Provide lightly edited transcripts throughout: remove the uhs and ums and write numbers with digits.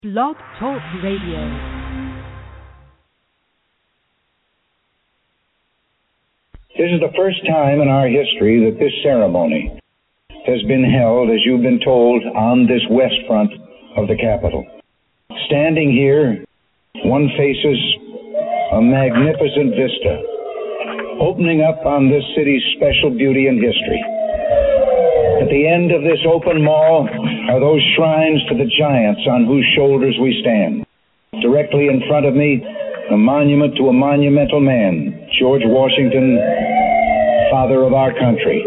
Blog Talk Radio. This is the first time in our history that this ceremony has been held, as you've been told, on this west front of the Capitol. Standing here, one faces a magnificent vista, opening up on this city's special beauty and history. At the end of this open mall are those shrines to the giants on whose shoulders we stand. Directly in front of me, a monument to a monumental man, George Washington, father of our country.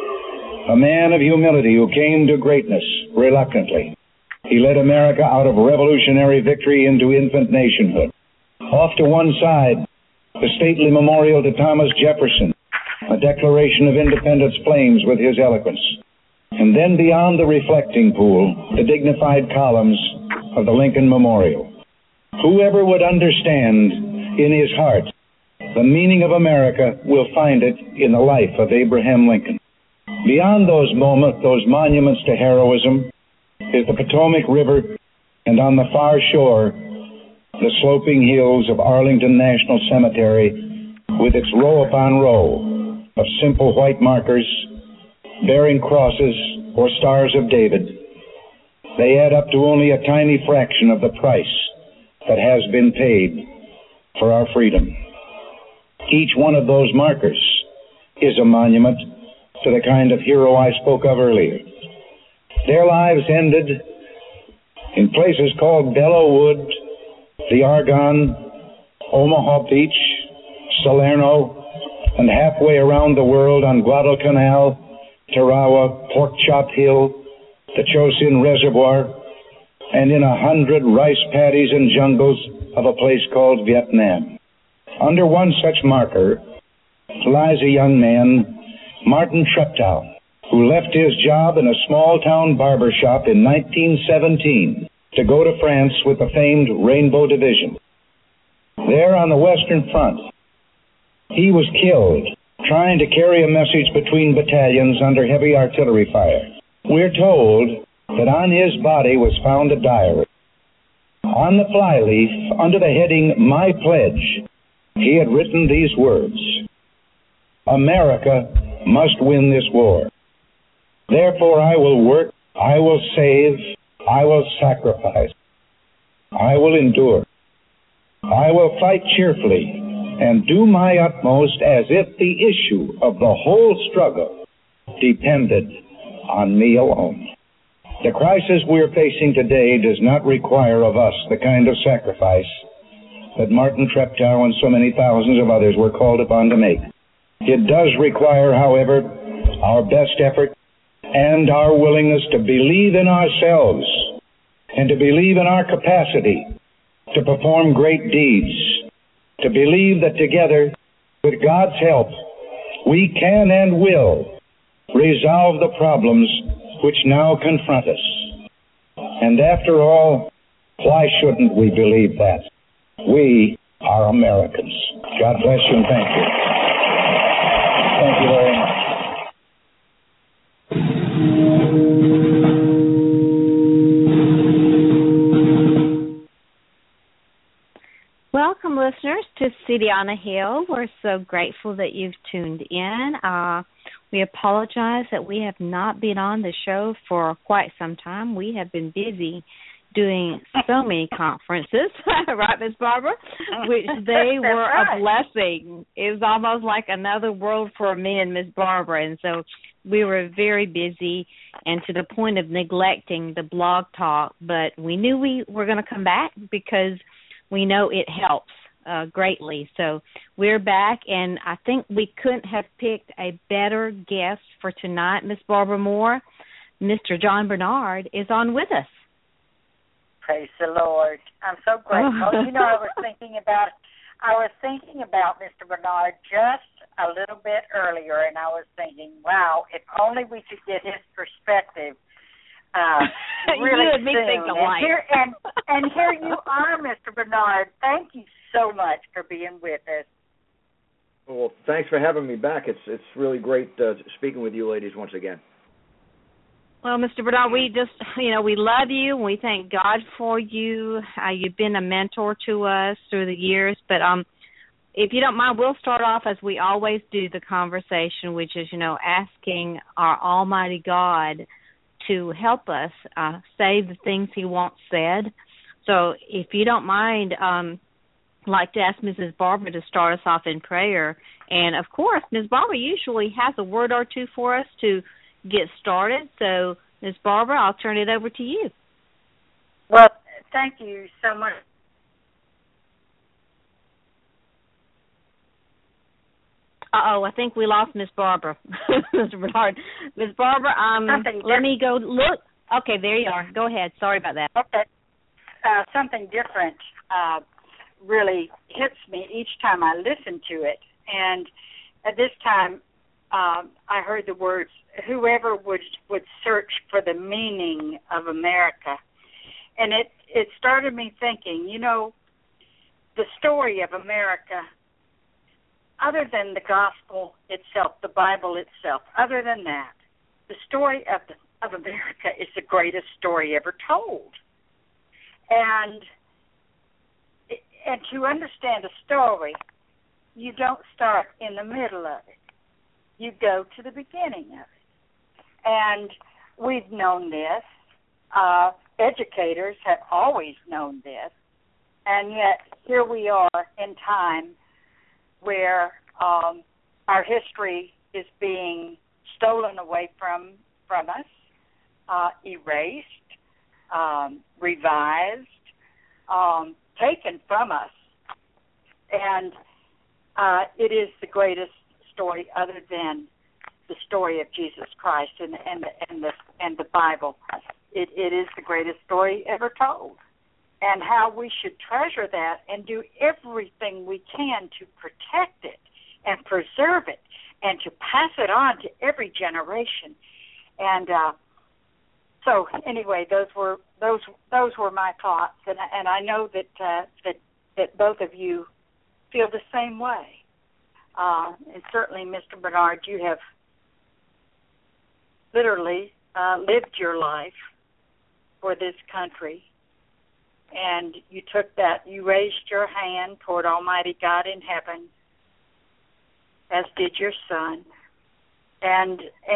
A man of humility who came to greatness reluctantly. He led America out of revolutionary victory into infant nationhood. Off to one side, the stately memorial to Thomas Jefferson, a Declaration of Independence flames with his eloquence. And then beyond the reflecting pool, the dignified columns of the Lincoln Memorial. Whoever would understand in his heart the meaning of America will find it in the life of Abraham Lincoln. Beyond those monuments to heroism, is the Potomac River, and on the far shore, the sloping hills of Arlington National Cemetery, with its row upon row of simple white markers bearing crosses or stars of David. They add up to only a tiny fraction of the price that has been paid for our freedom. Each one of those markers is a monument to the kind of hero I spoke of earlier. Their lives ended in places called Belleau Wood, the Argonne, Omaha Beach, Salerno, and halfway around the world on Guadalcanal, Tarawa, Pork Chop Hill, the Chosin Reservoir, and in 100 rice paddies and jungles of a place called Vietnam. Under one such marker lies a young man, Martin Treptow, who left his job in a small-town barber shop in 1917 to go to France with the famed Rainbow Division. There on the Western Front, he was killed trying to carry a message between battalions under heavy artillery fire. We're told that on his body was found a diary. On the flyleaf, under the heading, My Pledge, he had written these words: America must win this war. Therefore I will work, I will save, I will sacrifice, I will endure. I will fight cheerfully and do my utmost as if the issue of the whole struggle depended on me alone. The crisis we're facing today does not require of us the kind of sacrifice that Martin Treptow and so many thousands of others were called upon to make. It does require, however, our best effort and our willingness to believe in ourselves and to believe in our capacity to perform great deeds, to believe that together, with God's help, we can and will resolve the problems which now confront us. And after all, why shouldn't we believe that? We are Americans. God bless you and thank you. Thank you very much. Welcome, listeners, to City on a Hill. We're so grateful that you've tuned in. We apologize that we have not been on the show for quite some time. We have been busy doing so many conferences, right, Ms. Barbara? Which they were a blessing. It was almost like another world for me and Ms. Barbara. And so we were very busy and to the point of neglecting the blog talk. But we knew we were going to come back because we know it helps greatly. So we're back, and I think we couldn't have picked a better guest for tonight, Miss Barbara Moore. Mr. John Bernard is on with us. Praise the Lord. I'm so grateful. You know, I was thinking about Mr. Bernard just a little bit earlier, and I was thinking, wow, if only we could get his perspective really you and me soon. think alike. And here you are, Mr. Bernard. Thank you so much for being with us. Well, thanks for having me back. It's really great speaking with you ladies once again. Well, Mr. Bernard, we just, we love you and we thank God for you. You've been a mentor to us through the years. But if you don't mind, we'll start off as we always do the conversation, which is, asking our Almighty God to help us say the things He wants said. So if you don't mind, I'd like to ask Mrs. Barbara to start us off in prayer. And, of course, Ms. Barbara usually has a word or two for us to get started. So, Ms. Barbara, I'll turn it over to you. Well, thank you so much. I think we lost Miss Barbara. Mr. Bernard. Miss Barbara, let me go look. Okay, there you are. Go ahead. Sorry about that. Okay. Something different really hits me each time I listen to it. And at this time, I heard the words, whoever would search for the meaning of America. And it started me thinking, the story of America, other than the gospel itself, the Bible itself, other than that, the story of America is the greatest story ever told. And to understand a story, you don't start in the middle of it. You go to the beginning of it. And we've known this. Educators have always known this. And yet here we are in time where our history is being stolen away from us, erased, revised, taken from us. And it is the greatest story other than the story of Jesus Christ and the Bible. It is the greatest story ever told. And how we should treasure that and do everything we can to protect it and preserve it and to pass it on to every generation. And so anyway, those were my thoughts, and I know that both of you feel the same way. And certainly, Mr. Bernard, you have literally lived your life for this country. And you took that, you raised your hand toward Almighty God in heaven, as did your son, and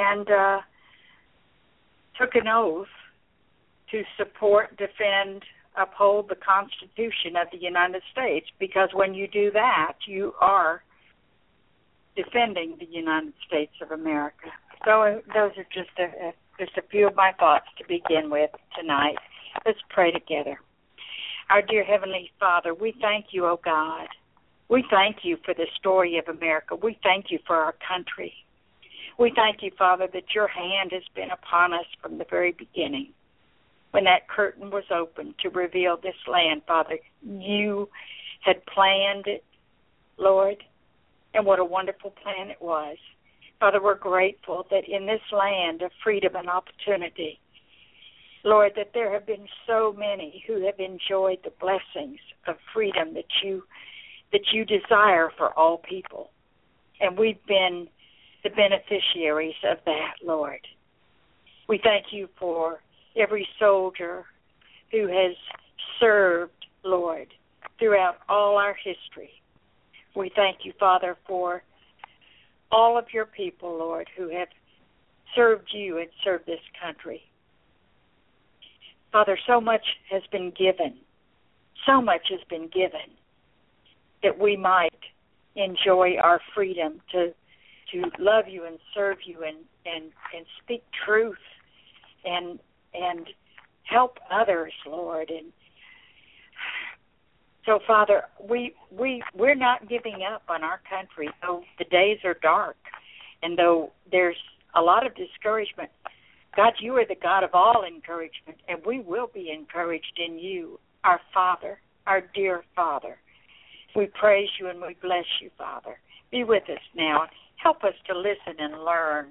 took an oath to support, defend, uphold the Constitution of the United States, because when you do that, you are defending the United States of America. So those are just a few of my thoughts to begin with tonight. Let's pray together. Our dear Heavenly Father, we thank you, O God. We thank you for the story of America. We thank you for our country. We thank you, Father, that your hand has been upon us from the very beginning. When that curtain was opened to reveal this land, Father, you had planned it, Lord, and what a wonderful plan it was. Father, we're grateful that in this land of freedom and opportunity, Lord, that there have been so many who have enjoyed the blessings of freedom that you desire for all people. And we've been the beneficiaries of that, Lord. We thank you for every soldier who has served, Lord, throughout all our history. We thank you, Father, for all of your people, Lord, who have served you and served this country. Father, so much has been given. So much has been given that we might enjoy our freedom to love you and serve you and speak truth and help others, Lord. And so, Father, we're not giving up on our country, though the days are dark and though there's a lot of discouragement. God, you are the God of all encouragement, and we will be encouraged in you, our Father, our dear Father. We praise you and we bless you, Father. Be with us now. Help us to listen and learn,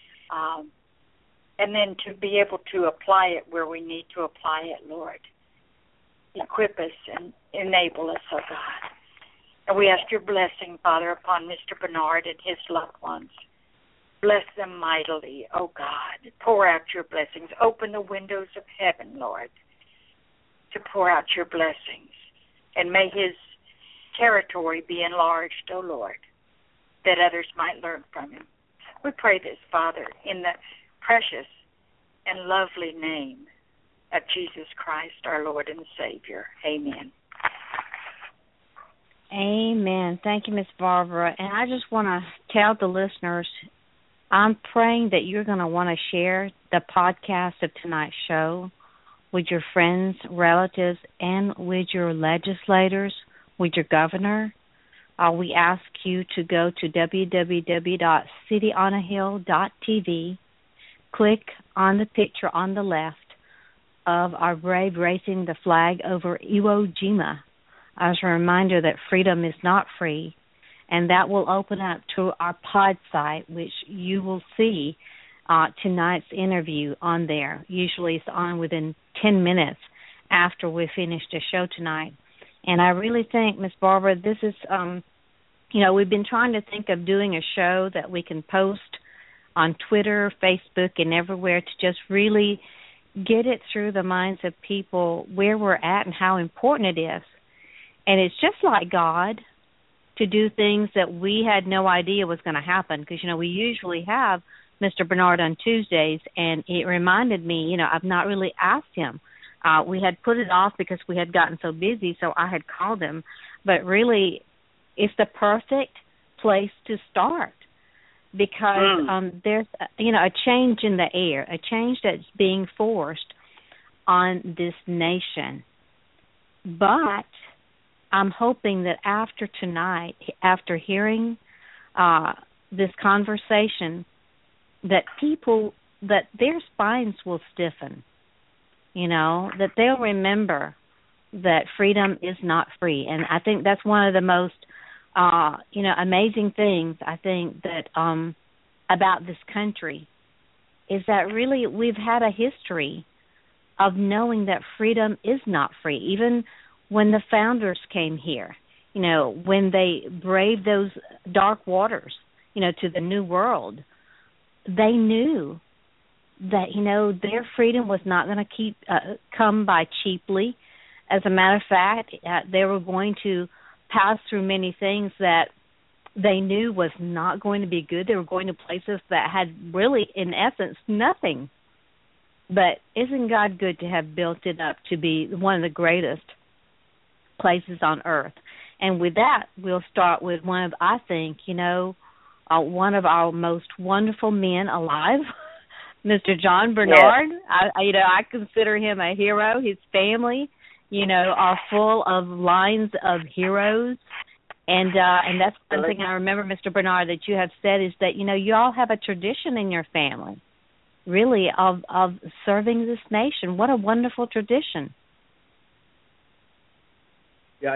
and then to be able to apply it where we need to apply it, Lord. Equip us and enable us, oh God. And we ask your blessing, Father, upon Mr. Bernard and his loved ones. Bless them mightily, oh God. Pour out your blessings. Open the windows of heaven, Lord, to pour out your blessings. And may his territory be enlarged, oh Lord, that others might learn from him. We pray this, Father, in the precious and lovely name of Jesus Christ, our Lord and Savior. Amen. Amen. Thank you, Miss Barbara. And I just want to tell the listeners, I'm praying that you're going to want to share the podcast of tonight's show with your friends, relatives, and with your legislators, with your governor. We ask you to go to www.cityonahill.tv, click on the picture on the left of our brave raising the flag over Iwo Jima as a reminder that freedom is not free, and that will open up to our pod site, which you will see tonight's interview on there. Usually it's on within 10 minutes after we finish the show tonight. And I really think, Miss Barbara, this is, we've been trying to think of doing a show that we can post on Twitter, Facebook, and everywhere to just really get it through the minds of people where we're at and how important it is. And it's just like God to do things that we had no idea was going to happen because, we usually have Mr. Bernard on Tuesdays, and it reminded me, I've not really asked him. We had put it off because we had gotten so busy, so I had called him. But really, it's the perfect place to start because there's, a change in the air, a change that's being forced on this nation. But I'm hoping that after tonight, after hearing this conversation, that people, that their spines will stiffen, that they'll remember that freedom is not free. And I think that's one of the most, amazing things, I think, that about this country is that really we've had a history of knowing that freedom is not free. Even when the founders came here, when they braved those dark waters, to the New World, they knew that, their freedom was not going to come by cheaply. As a matter of fact, they were going to pass through many things that they knew was not going to be good. They were going to places that had really, in essence, nothing. But isn't God good to have built it up to be one of the greatest places on earth? And with that, we'll start with one of our most wonderful men alive, Mr. John Bernard. Yes. I consider him a hero. His family, are full of lines of heroes. And that's one thing I remember, Mr. Bernard, that you have said is that, you all have a tradition in your family, really, of serving this nation. What a wonderful tradition. Yeah,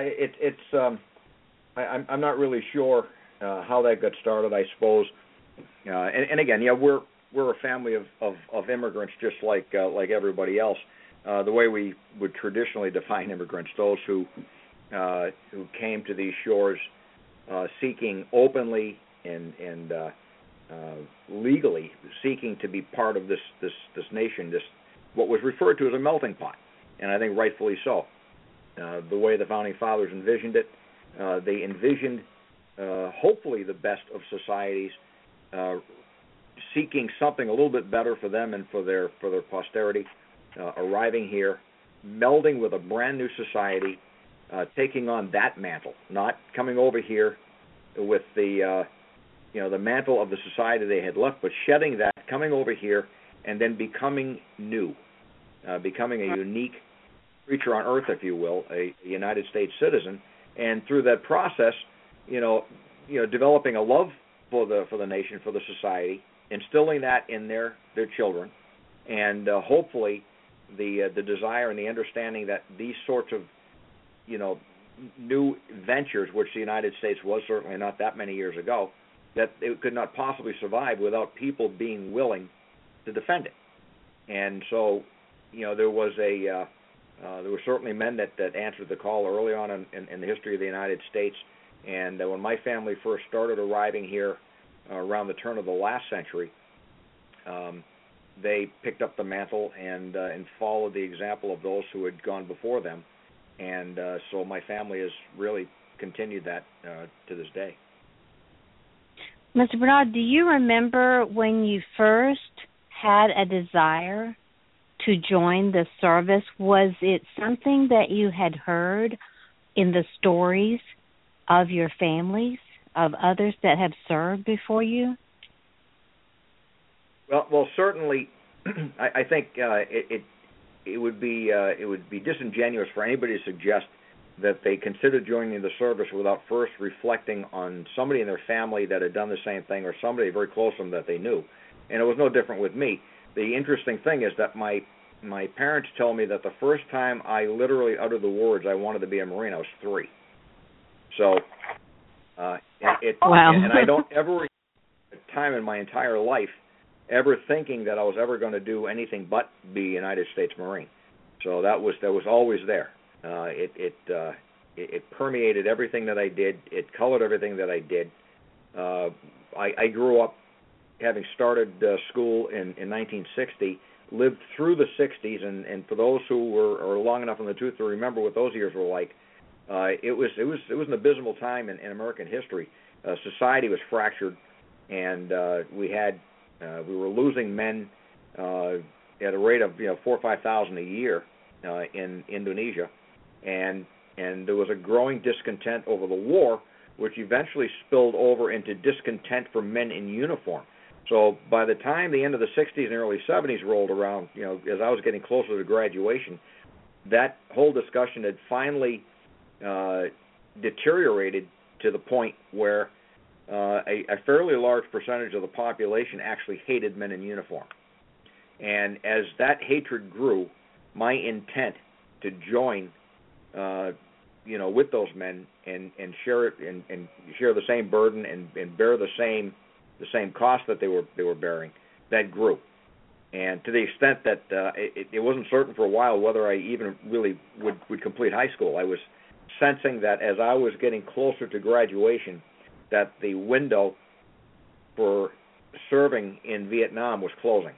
I'm not really sure how that got started. I suppose, and again, we're a family of immigrants, just like everybody else. The way we would traditionally define immigrants, those who came to these shores seeking openly and legally seeking to be part of this nation, this what was referred to as a melting pot, and I think rightfully so. The way the Founding Fathers envisioned it, they envisioned hopefully the best of societies, seeking something a little bit better for them and for their posterity, arriving here, melding with a brand new society, taking on that mantle, not coming over here with the mantle of the society they had left, but shedding that, coming over here, and then becoming new, becoming a unique creature on earth, if you will, a United States citizen, and through that process, developing a love for the nation, for the society, instilling that in their children, and hopefully the desire and the understanding that these sorts of new ventures, which the United States was certainly not that many years ago, that it could not possibly survive without people being willing to defend it. And so, there were certainly men that answered the call early on in the history of the United States. And when my family first started arriving here, around the turn of the last century, they picked up the mantle and followed the example of those who had gone before them, and so my family has really continued that to this day. Mr. Bernard, do you remember when you first had a desire to join the service? Was it something that you had heard in the stories of your families, of others that have served before you? Well, certainly, I think it would be disingenuous for anybody to suggest that they considered joining the service without first reflecting on somebody in their family that had done the same thing, or somebody very close to them that they knew. And it was no different with me. The interesting thing is that my parents tell me that the first time I literally uttered the words I wanted to be a Marine, I was 3. So, Wow. And I don't ever remember a time in my entire life ever thinking that I was ever going to do anything but be a United States Marine. So that was always there. It permeated everything that I did. It colored everything that I did. I grew up having started school in 1960, lived through the 60s, and for those who are long enough in the tooth to remember what those years were like, it was an abysmal time in American history. Society was fractured, and we were losing men at a rate of 4,000 or 5,000 a year in Indonesia, and there was a growing discontent over the war, which eventually spilled over into discontent for men in uniform. So by the time the end of the 60s and early 70s rolled around, as I was getting closer to graduation, that whole discussion had finally deteriorated to the point where a fairly large percentage of the population actually hated men in uniform. And as that hatred grew, my intent to join, with those men and share it and share the same burden and bear the same cost that they were bearing, that grew. And to the extent that it wasn't certain for a while whether I even really would complete high school. I was sensing that as I was getting closer to graduation, that the window for serving in Vietnam was closing.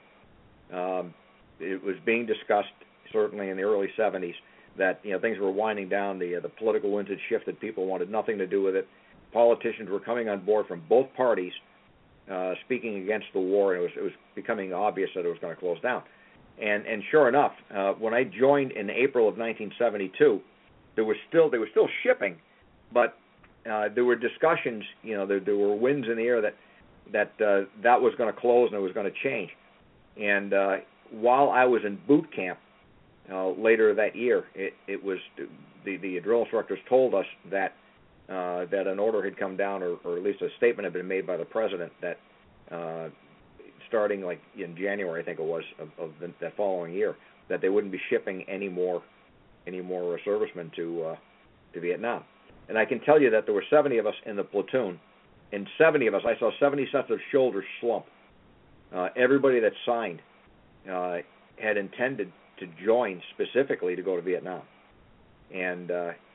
It was being discussed, certainly in the early 70s, that things were winding down. The political winds had shifted. People wanted nothing to do with it. Politicians were coming on board from both parties, speaking against the war, and it was becoming obvious that it was going to close down. And sure enough, when I joined in April of 1972, they were still shipping, but there were discussions. There were winds in the air that was going to close and it was going to change. And while I was in boot camp later that year, it was the drill instructors told us that an order had come down, or at least a statement had been made by the president that starting like in January, I think it was, of that following year, that they wouldn't be shipping any more servicemen to Vietnam. And I can tell you that there were 70 of us in the platoon, and 70 of us, I saw 70 sets of shoulders slump. Everybody that signed had intended to join specifically to go to Vietnam. And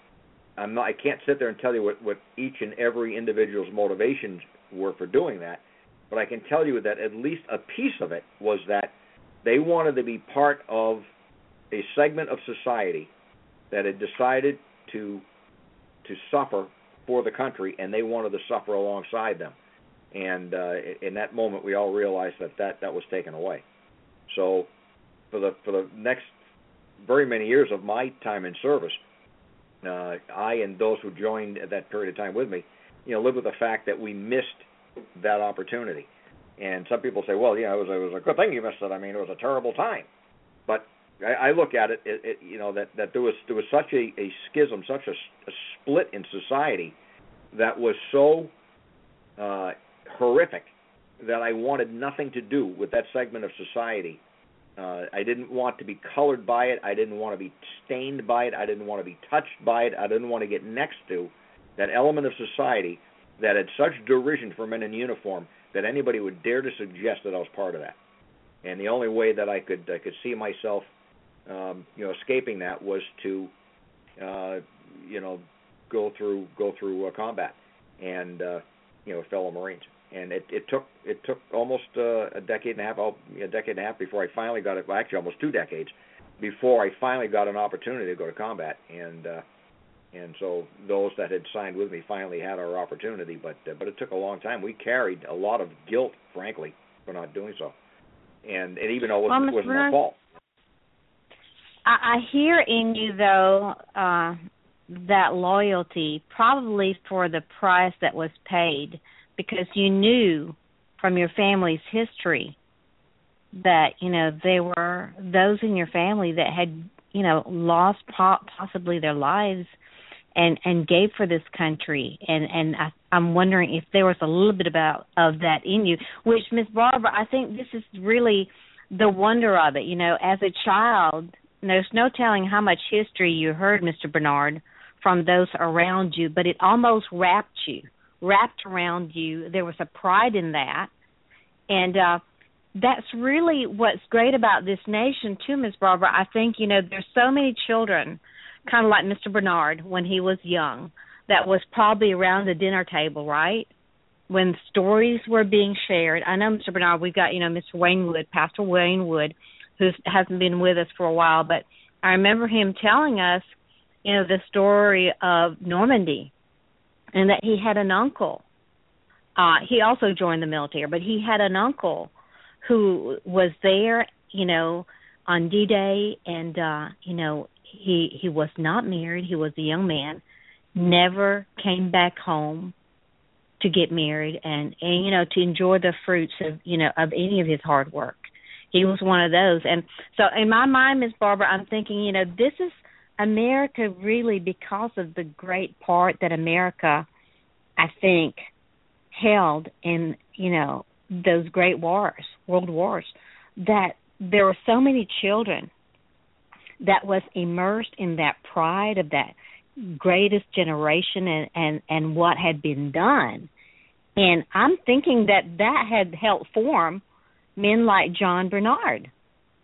I can't sit there and tell you what each and every individual's motivations were for doing that, but I can tell you that at least a piece of it was that they wanted to be part of a segment of society that had decided to suffer for the country, and they wanted to suffer alongside them. And in that moment, we all realized that was taken away. So for the next very many years of my time in service, I and those who joined at that period of time with me, lived with the fact that we missed that opportunity. And some people say, well, it was a good thing you missed it. I mean, it was a terrible time. But I look at it, that there was such a schism, such a split in society that was so horrific that I wanted nothing to do with that segment of society. I didn't want to be colored by it. I didn't want to be stained by it. I didn't want to be touched by it. I didn't want to get next to that element of society that had such derision for men in uniform that anybody would dare to suggest that I was part of that. And the only way that I could see myself, escaping that was to, go through combat and, fellow Marines. And it took almost a decade and a half before I finally got it. Well, actually, almost 2 decades before I finally got an opportunity to go to combat. And so those that had signed with me finally had our opportunity, but it took a long time. We carried a lot of guilt, frankly, for not doing so, and even though it wasn't our fault. I hear in you, though, that loyalty, probably for the price that was paid, because you knew from your family's history that, there were those in your family that had, lost possibly their lives and gave for this country. And I'm wondering if there was a little bit of that in you, which, Ms. Barbara, I think this is really the wonder of it. As a child, there's no telling how much history you heard, Mr. Bernard, from those around you, but it almost wrapped around you. There was a pride in that. And that's really what's great about this nation, too, Ms. Barbara. I think, there's so many children, kind of like Mr. Bernard when he was young, that was probably around the dinner table, right, when stories were being shared. I know, Mr. Bernard, we've got, Mr. Wayne Wood, Pastor Wayne Wood, who hasn't been with us for a while, but I remember him telling us, the story of Normandy, and that he had an uncle. He also joined the military, but he had an uncle who was there, on D-Day, and, he was not married. He was a young man, never came back home to get married and to enjoy the fruits of, of any of his hard work. He was one of those. And so in my mind, Ms. Barbara, I'm thinking, this is America really, because of the great part that America, I think, held in, those great wars, world wars, that there were so many children that was immersed in that pride of that greatest generation and what had been done. And I'm thinking that had helped form men like John Bernard.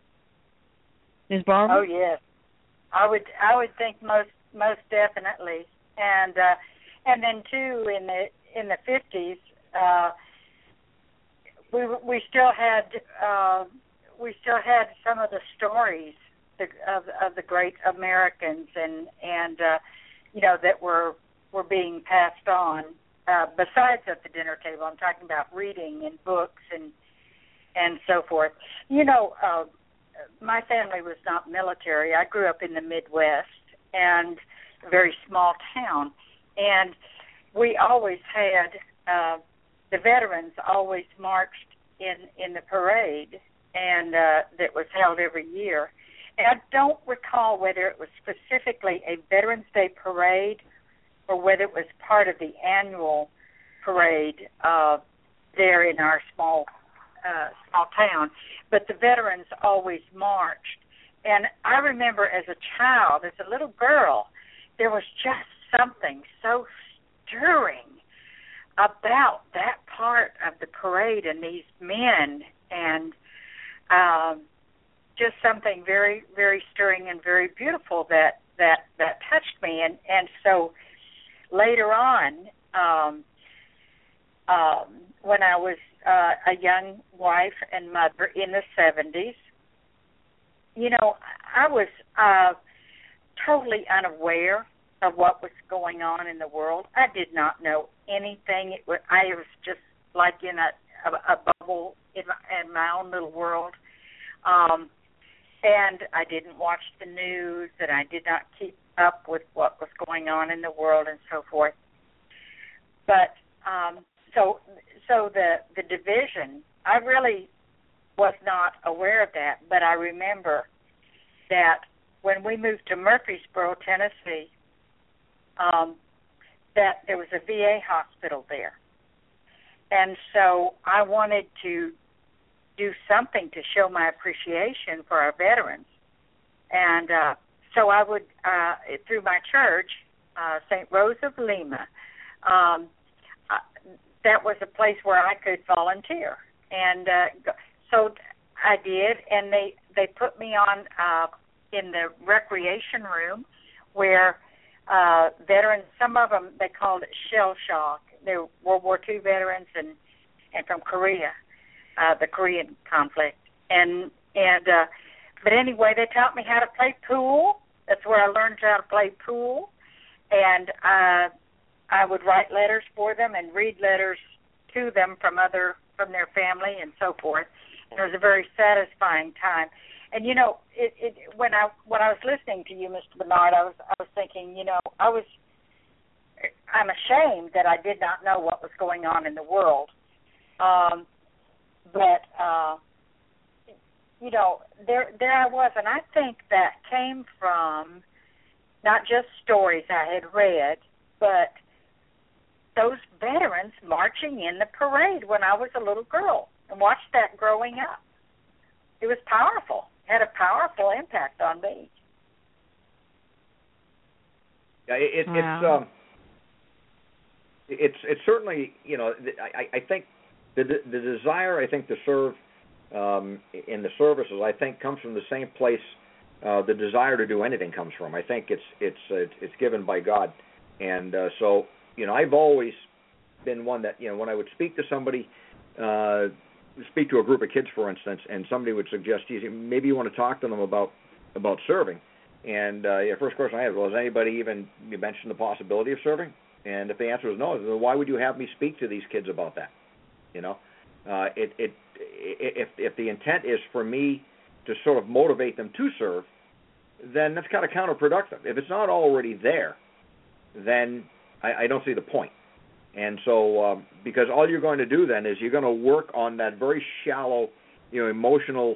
Ms. Barbara? Oh, yes. I would think most definitely. And then too in the 50s, we still had some of the stories of the great Americans and that were being passed on. Besides at the dinner table, I'm talking about reading and books and so forth. My family was not military. I grew up in the Midwest and a very small town, and we always had the veterans always marched in the parade, and that was held every year. And I don't recall whether it was specifically a Veterans Day parade or whether it was part of the annual parade there in our small town. But the veterans always marched. And I remember as a child, as a little girl, there was just something so stirring about that part of the parade and these men, and just something very, very stirring and very beautiful that touched me. And so later on, when I was a young wife and mother in the 70s, I was totally unaware of what was going on in the world. I did not know anything. I was just like in a bubble in my own little world. And I didn't watch the news, and I did not keep up with what was going on in the world and so forth. But so the division, I really was not aware of that, but I remember that when we moved to Murfreesboro, Tennessee, that there was a VA hospital there. And so I wanted to do something to show my appreciation for our veterans. And so I would, through my church, St. Rose of Lima, that was a place where I could volunteer. And so I did, and they put me on in the recreation room where veterans, some of them they called it shell shock. They were World War II veterans, and and from Korea, the Korean conflict. But anyway, they taught me how to play pool. That's where I learned how to play pool. And I would write letters for them and read letters to them from their family and so forth. And it was a very satisfying time. And when I was listening to you, Mr. Bernard, I was thinking, I'm ashamed that I did not know what was going on in the world. But there I was, and I think that came from not just stories I had read, but those veterans marching in the parade when I was a little girl, and watched that growing up. It was powerful. It had a powerful impact on me. Yeah, it's certainly, I think the desire, I think, to serve in the services, I think, comes from the same place the desire to do anything comes from. I think it's given by God, and so I've always been one that when I would speak to somebody, speak to a group of kids, for instance, and somebody would suggest, maybe you want to talk to them about serving, and first question I had was, has anybody even mentioned the possibility of serving? And if the answer was no, then why would you have me speak to these kids about that? If the intent is for me to sort of motivate them to serve, then that's kind of counterproductive. If it's not already there, then I don't see the point. And so, because all you're going to do then is you're going to work on that very shallow, emotional,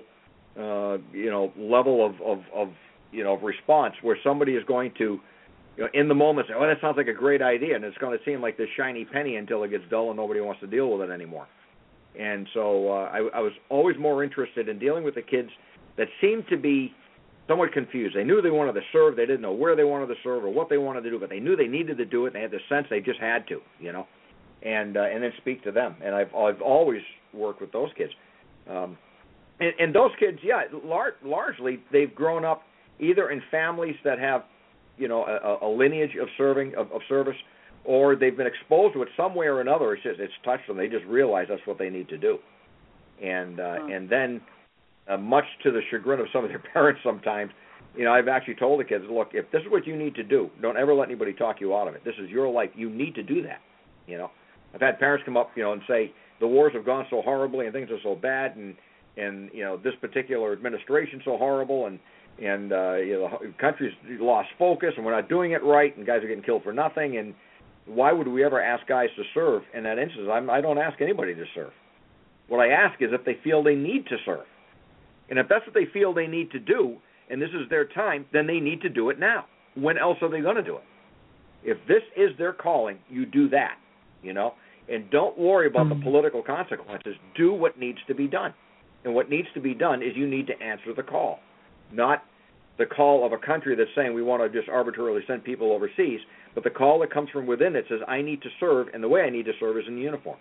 level of response, where somebody is going to, in the moment say, "Oh, that sounds like a great idea," and it's going to seem like this shiny penny until it gets dull and nobody wants to deal with it anymore. And so I was always more interested in dealing with the kids that seemed to be somewhat confused. They knew they wanted to serve. They didn't know where they wanted to serve or what they wanted to do, but they knew they needed to do it, and they had the sense they just had to, and then speak to them. And I've always worked with those kids. And those kids, largely they've grown up either in families that have, a lineage of service, or they've been exposed to it some way or another. It's touched them. They just realize that's what they need to do. And then, much to the chagrin of some of their parents sometimes, I've actually told the kids, look, if this is what you need to do, don't ever let anybody talk you out of it. This is your life. You need to do that. I've had parents come up, and say the wars have gone so horribly and things are so bad, and this particular administration's so horrible, and the country's lost focus, and we're not doing it right, and guys are getting killed for nothing, and why would we ever ask guys to serve in that instance? I don't ask anybody to serve. What I ask is if they feel they need to serve. And if that's what they feel they need to do, and this is their time, then they need to do it now. When else are they going to do it? If this is their calling, you do that, and don't worry about the political consequences. Do what needs to be done. And what needs to be done is you need to answer the call, not the call of a country that's saying we want to just arbitrarily send people overseas, but the call that comes from within that says I need to serve, and the way I need to serve is in uniform.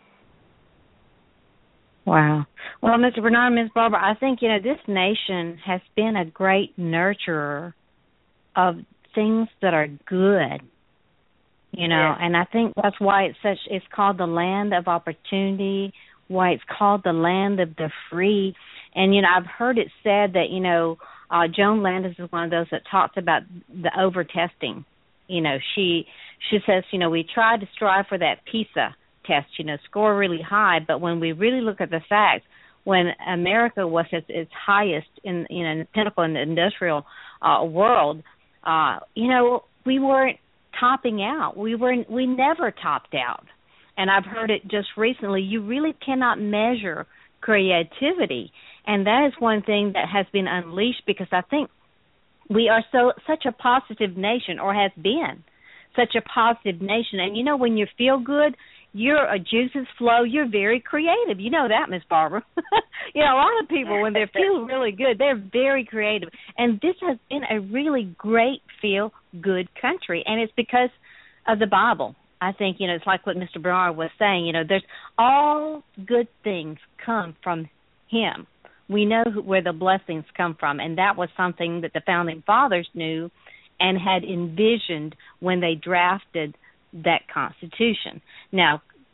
Wow. Well, Mr. Bernard, Ms. Barbara, I think, this nation has been a great nurturer of things that are good, and I think that's why it's called the land of opportunity, why it's called the land of the free. And, I've heard it said that, Joan Landis is one of those that talks about the over-testing. She says, we try to strive for that PISA test, score really high, but when we really look at the facts, when America was at its highest in the pinnacle in the industrial world, we weren't topping out. We never topped out. And I've heard it just recently, you really cannot measure creativity. And that is one thing that has been unleashed, because I think we are such a positive nation, or has been such a positive nation. And, when you feel good, your juices flow. You're very creative. You know that, Miss Barbara. A lot of people, when they feel really good, they're very creative. And this has been a really great feel-good country, and it's because of the Bible. I think, it's like what Mr. Bernard was saying, there's all good things come from Him. We know where the blessings come from, and that was something that the Founding Fathers knew and had envisioned when they drafted that Constitution. Now,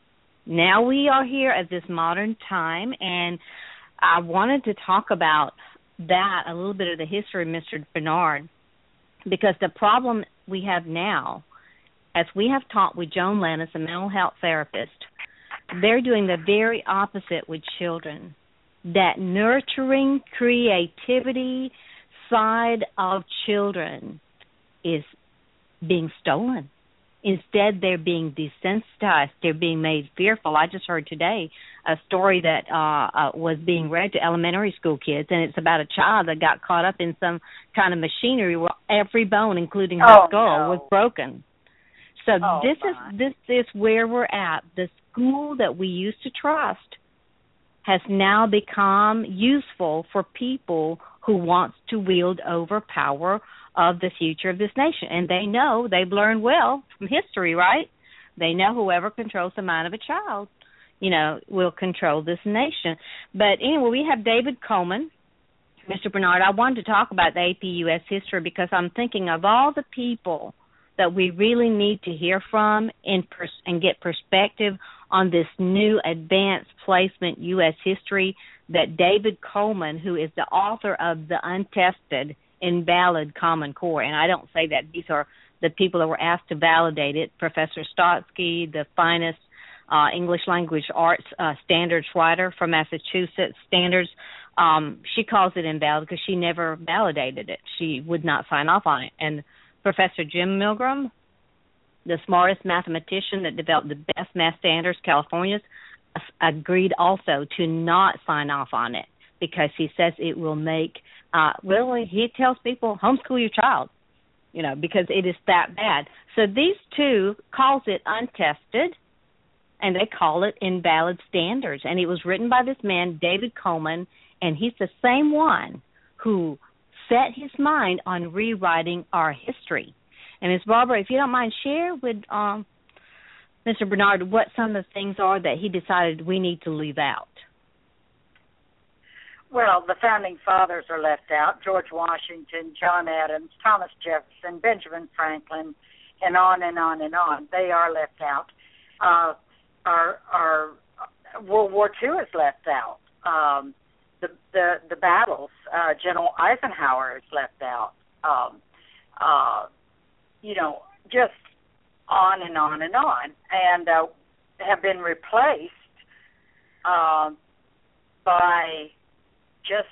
now we are here at this modern time, and I wanted to talk about that, a little bit of the history of Mr. Bernard, because the problem we have now, as we have talked with Joan Lannis, a mental health therapist, they're doing the very opposite with children. That nurturing creativity side of children is being stolen. Instead, they're being desensitized. They're being made fearful. I just heard today a story that was being read to elementary school kids, and it's about a child that got caught up in some kind of machinery where every bone, including her skull, was broken. So this is where we're at. The school that we used to trust has now become useful for people who want to wield over power of the future of this nation. And they know, they've learned well from history, right? They know whoever controls the mind of a child, will control this nation. But anyway, we have David Coleman. Mr. Bernard, I wanted to talk about the AP US history because I'm thinking of all the people that we really need to hear from and get perspective on this new advanced placement U.S. history that David Coleman, who is the author of The Untested Invalid Common Core, and I don't say that, these are the people that were asked to validate it, Professor Stotsky, the finest English language arts standards writer from Massachusetts, Standards, she calls it invalid because she never validated it. She would not sign off on it. And Professor Jim Milgram, the smartest mathematician that developed the best math standards, California's, agreed also to not sign off on it because he says it will make, he tells people, homeschool your child, because it is that bad. So these two calls it untested, and they call it invalid standards. And it was written by this man, David Coleman, and he's the same one who set his mind on rewriting our history. And Ms. Barbara, if you don't mind, share with Mr. Bernard what some of the things are that he decided we need to leave out. Well, the founding fathers are left out: George Washington, John Adams, Thomas Jefferson, Benjamin Franklin, and on and on and on. They are left out. Our World War II is left out. The battles, General Eisenhower is left out. Just on and on and on, and have been replaced by just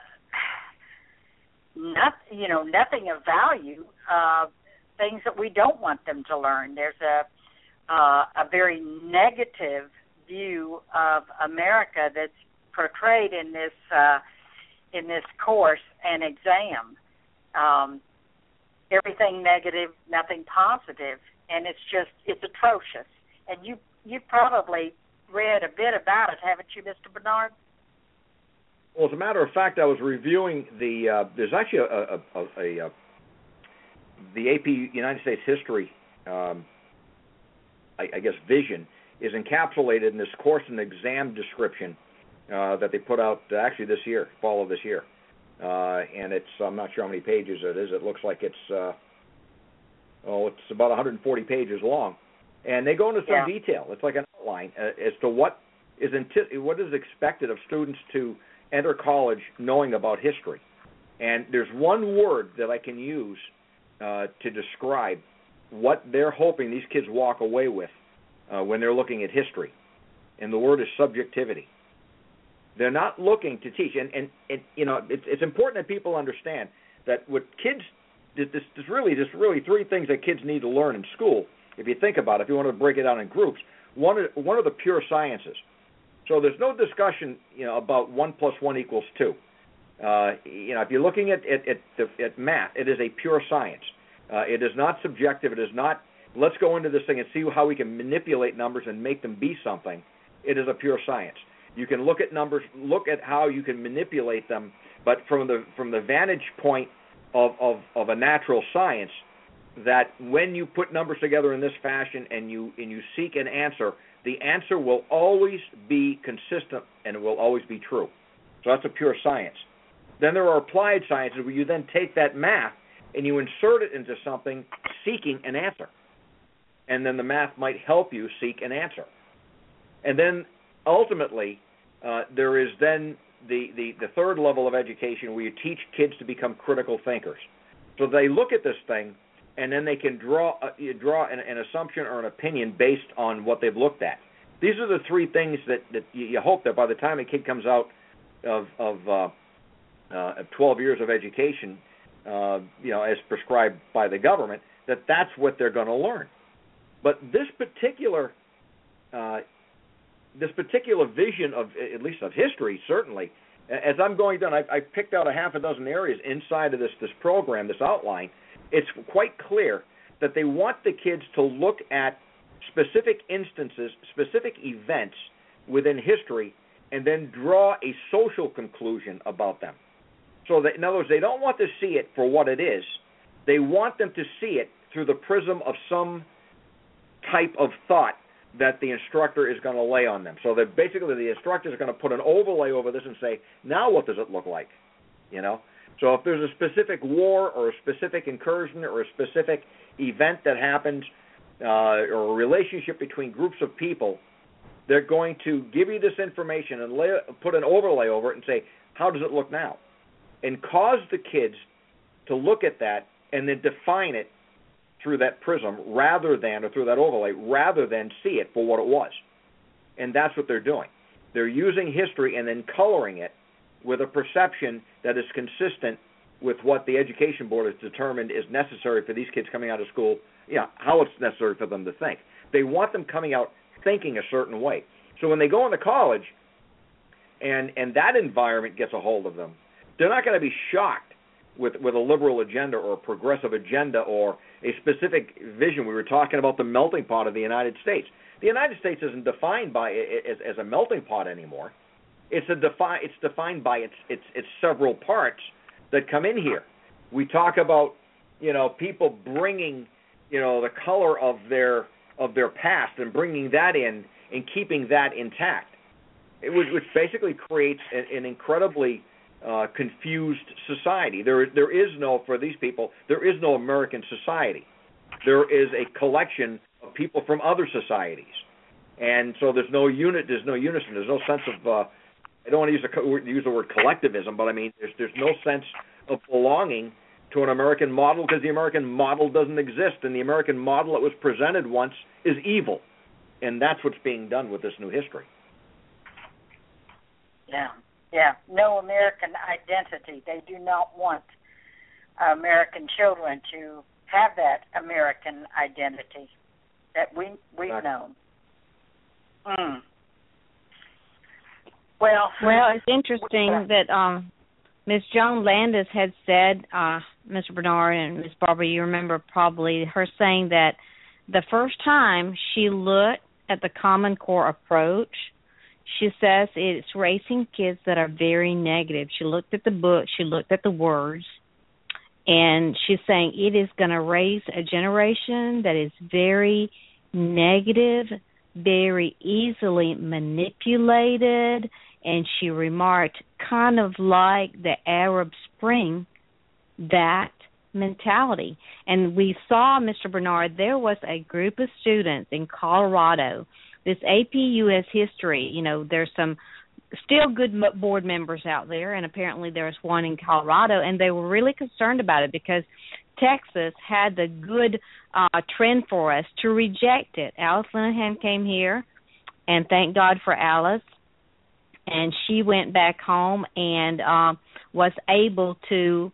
nothing of value. Things that we don't want them to learn. There's a very negative view of America that's portrayed in this course and exam. Everything negative, nothing positive, and it's atrocious. And you probably read a bit about it, haven't you, Mr. Bernard? Well, as a matter of fact, I was reviewing there's actually the AP United States History, I guess, vision is encapsulated in this course and exam description that they put out actually this year, fall of this year. And I'm not sure how many pages it is. It looks like it's about 140 pages long. And they go into some detail. It's like an outline as to what is expected of students to enter college knowing about history. And there's one word that I can use to describe what they're hoping these kids walk away with when they're looking at history. And the word is subjectivity. They're not looking to teach, and it's important that people understand that what kids, there's really three things that kids need to learn in school. If you think about it, if you want to break it down in groups, one are the pure sciences. So there's no discussion, about 1 + 1 = 2. If you're looking at math, it is a pure science. It is not subjective. It is not, let's go into this thing and see how we can manipulate numbers and make them be something. It is a pure science. You can look at numbers, look at how you can manipulate them, but from the vantage point of a natural science, that when you put numbers together in this fashion and you seek an answer, the answer will always be consistent and it will always be true. So that's a pure science. Then there are applied sciences where you then take that math and you insert it into something seeking an answer. And then the math might help you seek an answer. And then ultimately, there is then the third level of education where you teach kids to become critical thinkers. So they look at this thing, and then they can draw an assumption or an opinion based on what they've looked at. These are the three things that you hope that by the time a kid comes out of 12 years of education, as prescribed by the government, that's what they're going to learn. But this particular vision of, at least of history, certainly, as I'm going down, I picked out a half a dozen areas inside of this program, this outline. It's quite clear that they want the kids to look at specific instances, specific events within history, and then draw a social conclusion about them. So that, in other words, they don't want to see it for what it is. They want them to see it through the prism of some type of thought that the instructor is going to lay on them. So that basically the instructor is going to put an overlay over this and say, now what does it look like? So if there's a specific war or a specific incursion or a specific event that happens or a relationship between groups of people, they're going to give you this information and put an overlay over it and say, how does it look now? And cause the kids to look at that and then define it through that prism or through that overlay, rather than see it for what it was. And that's what they're doing. They're using history and then coloring it with a perception that is consistent with what the Education Board has determined is necessary for these kids coming out of school, how it's necessary for them to think. They want them coming out thinking a certain way. So when they go into college and that environment gets a hold of them, they're not going to be shocked with a liberal agenda or a progressive agenda or a specific vision. We were talking about the melting pot of the United States. The United States isn't defined as a melting pot anymore. It's defined by its several parts that come in here. We talk about people bringing the color of their past and bringing that in and keeping that intact, which basically creates an incredibly confused society. There is no, for these people, there is no American society. There is a collection of people from other societies, and so there's no unison. There's no sense of I don't want to use the word collectivism, but I mean there's no sense of belonging to an American model, because the American model doesn't exist, and the American model that was presented once is evil, and that's what's being done with this new history. Yeah, no American identity. They do not want American children to have that American identity that we've known. Well, it's interesting that Ms. Joan Landis had said, Mr. Bernard and Ms. Barbara, you remember probably her saying that the first time she looked at the Common Core approach, she says it's raising kids that are very negative. She looked at the book, she looked at the words, and she's saying it is going to raise a generation that is very negative, very easily manipulated, and she remarked, kind of like the Arab Spring, that mentality. And we saw, Mr. Bernard, there was a group of students in Colorado, this AP US History, there's some still good board members out there, and apparently there's one in Colorado, and they were really concerned about it because Texas had the good trend for us to reject it. Alice Linehan came here, and thank God for Alice, and she went back home and was able to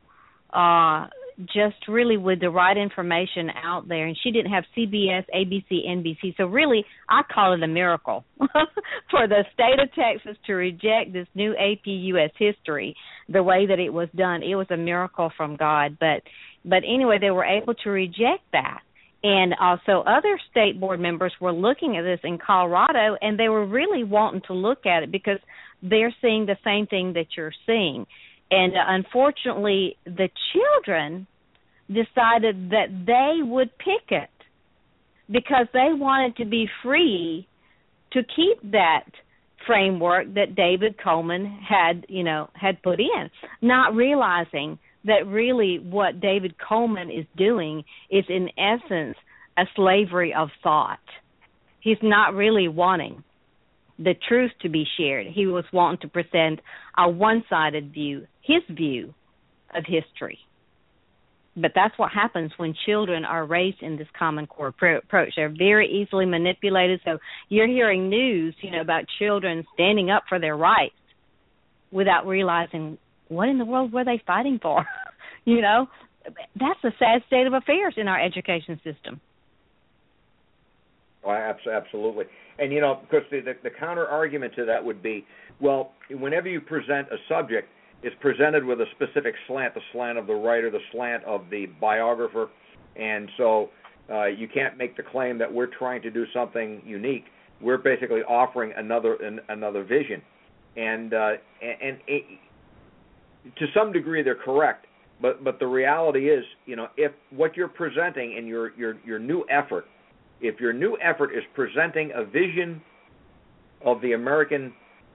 just really with the right information out there. And she didn't have CBS, ABC, NBC. So really, I call it a miracle for the state of Texas to reject this new AP US History the way that it was done. It was a miracle from God. But anyway, they were able to reject that. And also other state board members were looking at this in Colorado, and they were really wanting to look at it because they're seeing the same thing that you're seeing. And unfortunately, the children decided that they would pick it because they wanted to be free to keep that framework that David Coleman had put in, not realizing that really what David Coleman is doing is, in essence, a slavery of thought. He's not really wanting the truth to be shared. He was wanting to present a one-sided view, his view of history. But that's what happens when children are raised in this Common Core approach. They're very easily manipulated. So you're hearing news, about children standing up for their rights without realizing what in the world were they fighting for. That's the sad state of affairs in our education system. Oh, absolutely. And, because the counter-argument to that would be, well, whenever you present a subject, it's presented with a specific slant, the slant of the writer, the slant of the biographer, and so you can't make the claim that we're trying to do something unique. We're basically offering another vision, and to some degree they're correct. But the reality is, if what you're presenting in your new effort, if your new effort is presenting a vision of the American,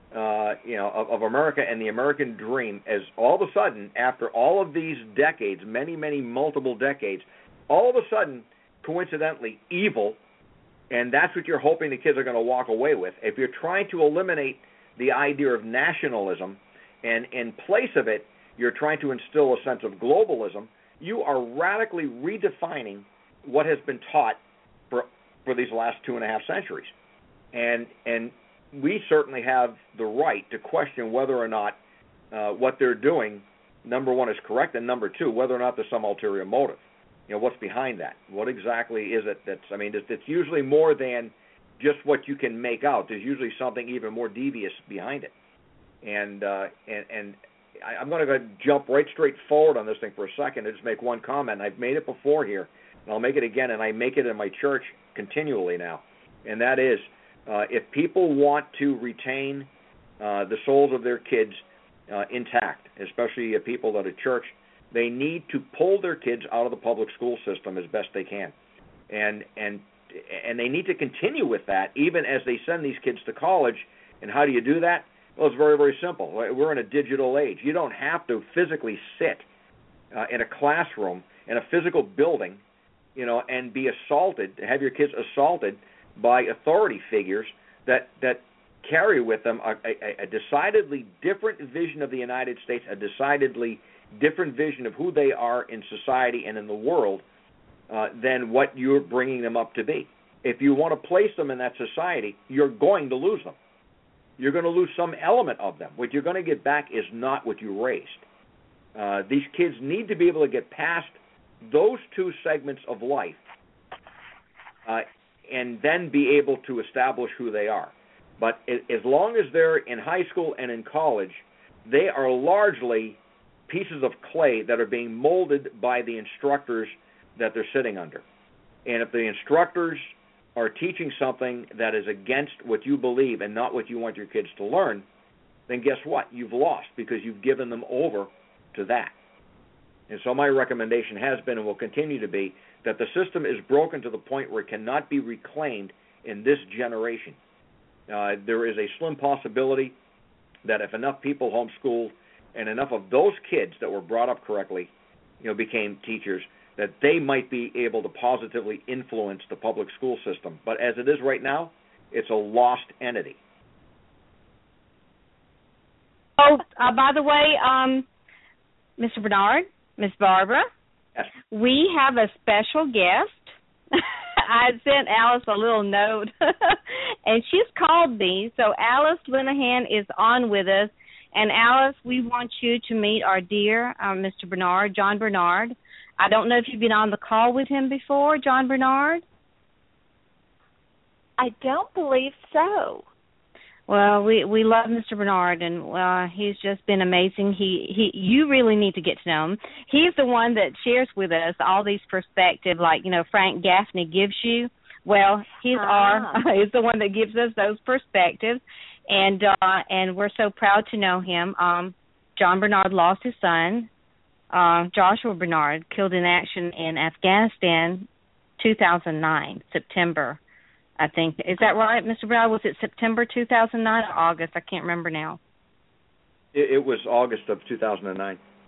of America and the American dream, as all of a sudden, after all of these decades, many, multiple decades, all of a sudden, coincidentally, evil, and that's what you're hoping the kids are going to walk away with. If you're trying to eliminate the idea of nationalism, and in place of it, you're trying to instill a sense of globalism, you are radically redefining what has been taught for these last 2.5 centuries. And we certainly have the right to question whether or not what they're doing, number one, is correct, and number two, whether or not there's some ulterior motive. What's behind that? What exactly is it it's usually more than just what you can make out. There's usually something even more devious behind it. And I'm going to jump right straight forward on this thing for a second and just make one comment. I've made it before here, and I'll make it again, and I make it in my church continually now, and that is, if people want to retain the souls of their kids intact, especially people that are church, they need to pull their kids out of the public school system as best they can, and they need to continue with that even as they send these kids to college. And how do you do that? Well, it's very, very simple. We're in a digital age. You don't have to physically sit in a classroom in a physical building, and be assaulted, have your kids assaulted by authority figures that carry with them a decidedly different vision of the United States, a decidedly different vision of who they are in society and in the world than what you're bringing them up to be. If you want to place them in that society, you're going to lose them. You're going to lose some element of them. What you're going to get back is not what you raised. These kids need to be able to get past those two segments of life and then be able to establish who they are. But as long as they're in high school and in college, they are largely pieces of clay that are being molded by the instructors that they're sitting under. And if the instructors are teaching something that is against what you believe and not what you want your kids to learn, then guess what? You've lost, because you've given them over to that. And so my recommendation has been and will continue to be that the system is broken to the point where it cannot be reclaimed in this generation. There is a slim possibility that if enough people homeschooled and enough of those kids that were brought up correctly, became teachers, that they might be able to positively influence the public school system. But as it is right now, it's a lost entity. Oh, by the way, Mr. Bernard, Miss Barbara, yes. We have a special guest. I sent Alice a little note, and she's called me. So Alice Linehan is on with us. And Alice, we want you to meet our dear Mr. Bernard, John Bernard. I don't know if you've been on the call with him before, John Bernard. I don't believe so. Well, we love Mr. Bernard, and he's just been amazing. You really need to get to know him. He's the one that shares with us all these perspectives, like Frank Gaffney gives you. Well, he's the one that gives us those perspectives, and we're so proud to know him. John Bernard lost his son, Joshua Bernard, killed in action in Afghanistan, 2009, September. I think. Is that right, Mr. Bernard? Was it September 2009 or August? I can't remember now. It was August of 2009.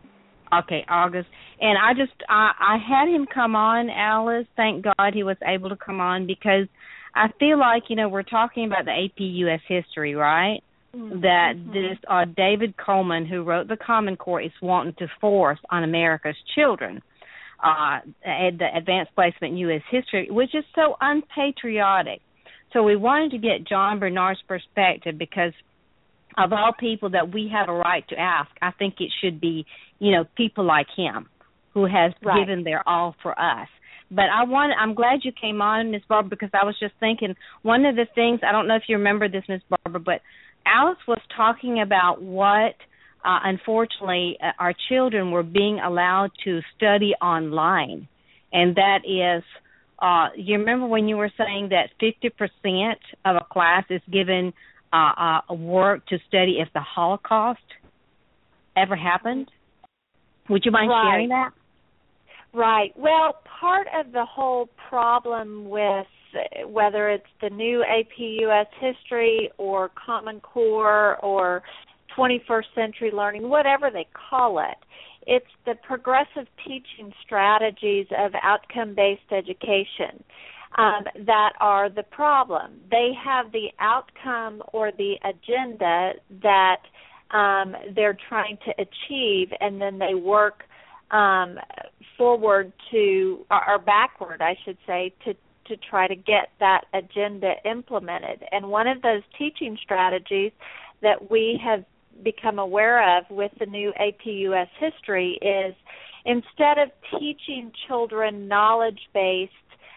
Okay, August. And I had him come on, Alice. Thank God he was able to come on, because I feel like, we're talking about the AP U.S. history, right? Mm-hmm. That this David Coleman, who wrote the Common Core, is wanting to force on America's children the advanced placement in U.S. history, which is so unpatriotic. So we wanted to get John Bernard's perspective, because of all people that we have a right to ask, I think it should be, people like him who has given their all for us. But I'm glad you came on, Ms. Barbara, because I was just thinking, one of the things, I don't know if you remember this, Ms. Barbara, but Alice was talking about what, unfortunately, our children were being allowed to study online. And that is, you remember when you were saying that 50% of a class is given work to study if the Holocaust ever happened? Would you mind sharing that? Right. Well, part of the whole problem with whether it's the new AP U.S. history or Common Core or 21st century learning, whatever they call it, it's the progressive teaching strategies of outcome-based education that are the problem. They have the outcome or the agenda that they're trying to achieve, and then they work forward to, or backward, I should say, to try to get that agenda implemented. And one of those teaching strategies that we have become aware of with the new AP U.S. history is, instead of teaching children knowledge-based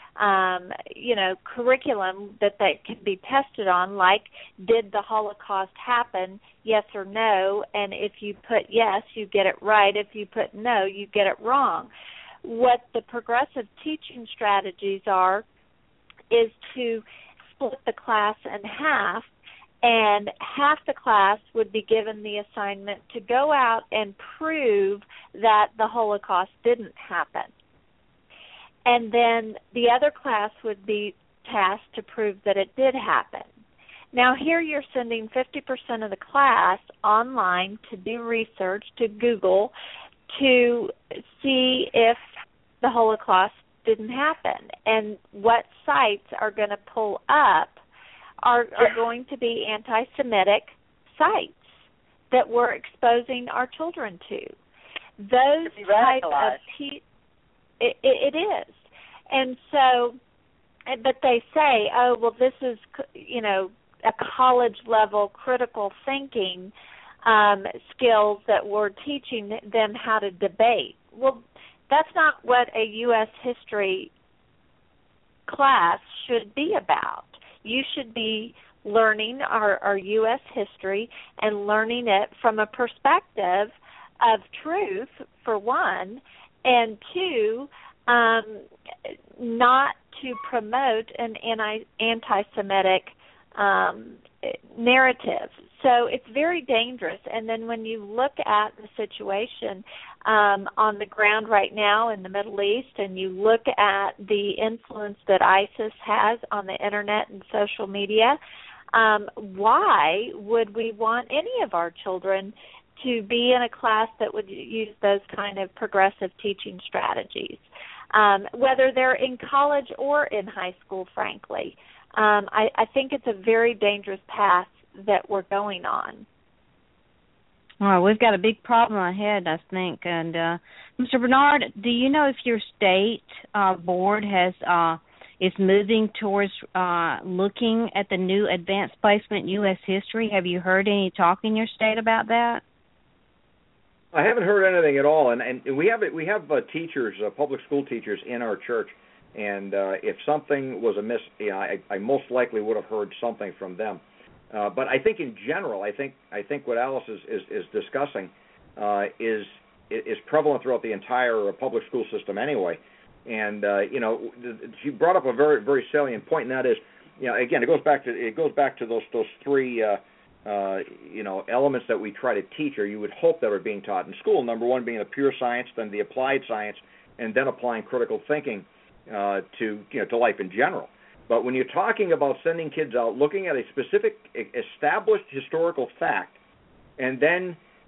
curriculum that they can be tested on, like, did the Holocaust happen, yes or no, and if you put yes, you get it right. If you put no, you get it wrong. What the progressive teaching strategies are is to split the class in half, and half the class would be given the assignment to go out and prove that the Holocaust didn't happen. And then the other class would be tasked to prove that it did happen. Now, here you're sending 50% of the class online to do research, to Google, to see if the Holocaust didn't happen. And what sites are going to pull up are going to be anti-Semitic sites that we're exposing our children to. Those type of it is. And so, but they say, oh, well, this is, a college-level critical thinking skills that we're teaching them how to debate. Well, that's not what a U.S. history class should be about. You should be learning our U.S. history and learning it from a perspective of truth, for one, and two, not to promote an anti-Semitic narrative. So it's very dangerous. And then when you look at the situation on the ground right now in the Middle East, and you look at the influence that ISIS has on the Internet and social media, why would we want any of our children to be in a class that would use those kind of progressive teaching strategies, whether they're in college or in high school, frankly? I think it's a very dangerous path that we're going on. Well, we've got a big problem ahead, I think. And Mr. Bernard, do you know if your state board is moving towards looking at the new advanced placement U.S. history? Have you heard any talk in your state about that? I haven't heard anything at all, and we have teachers, public school teachers in our church, and if something was amiss, I most likely would have heard something from them. But I think in general, I think what Alice is discussing is prevalent throughout the entire public school system anyway. And she brought up a very, very salient point, and that is, again, it goes back to those three elements that we try to teach, or you would hope that are being taught in school. Number one being the pure science, then the applied science, and then applying critical thinking to life in general. But when you're talking about sending kids out, looking at a specific established historical fact, and then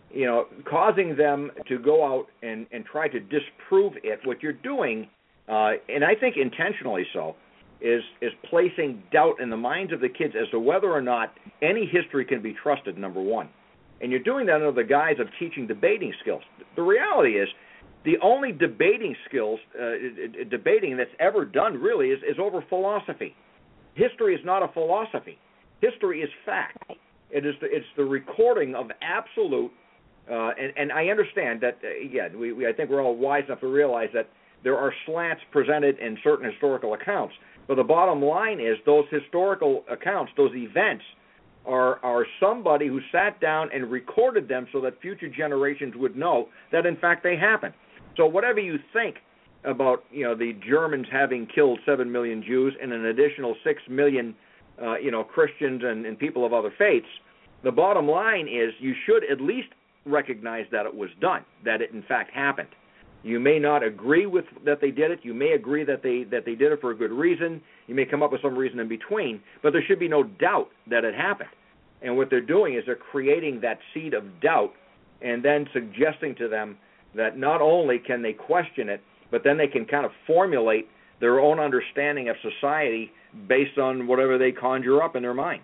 causing them to go out and try to disprove it. What you're doing, and I think intentionally so, is placing doubt in the minds of the kids as to whether or not any history can be trusted, number one. And you're doing that under the guise of teaching debating skills. The reality is, the only debating skills, debating that's ever done really is over philosophy. History is not a philosophy. History is fact. It's the recording of absolute, and I understand that, I think we're all wise enough to realize that there are slants presented in certain historical accounts. But the bottom line is those historical accounts, those events, are somebody who sat down and recorded them so that future generations would know that, in fact, they happened. So whatever you think about, the Germans having killed 7 million Jews and an additional 6 million, Christians and people of other faiths, the bottom line is you should at least recognize that it was done, that it, in fact, happened. You may not agree with that they did it. You may agree that they did it for a good reason. You may come up with some reason in between, but there should be no doubt that it happened. And what they're doing is they're creating that seed of doubt and then suggesting to them that not only can they question it, but then they can kind of formulate their own understanding of society based on whatever they conjure up in their mind.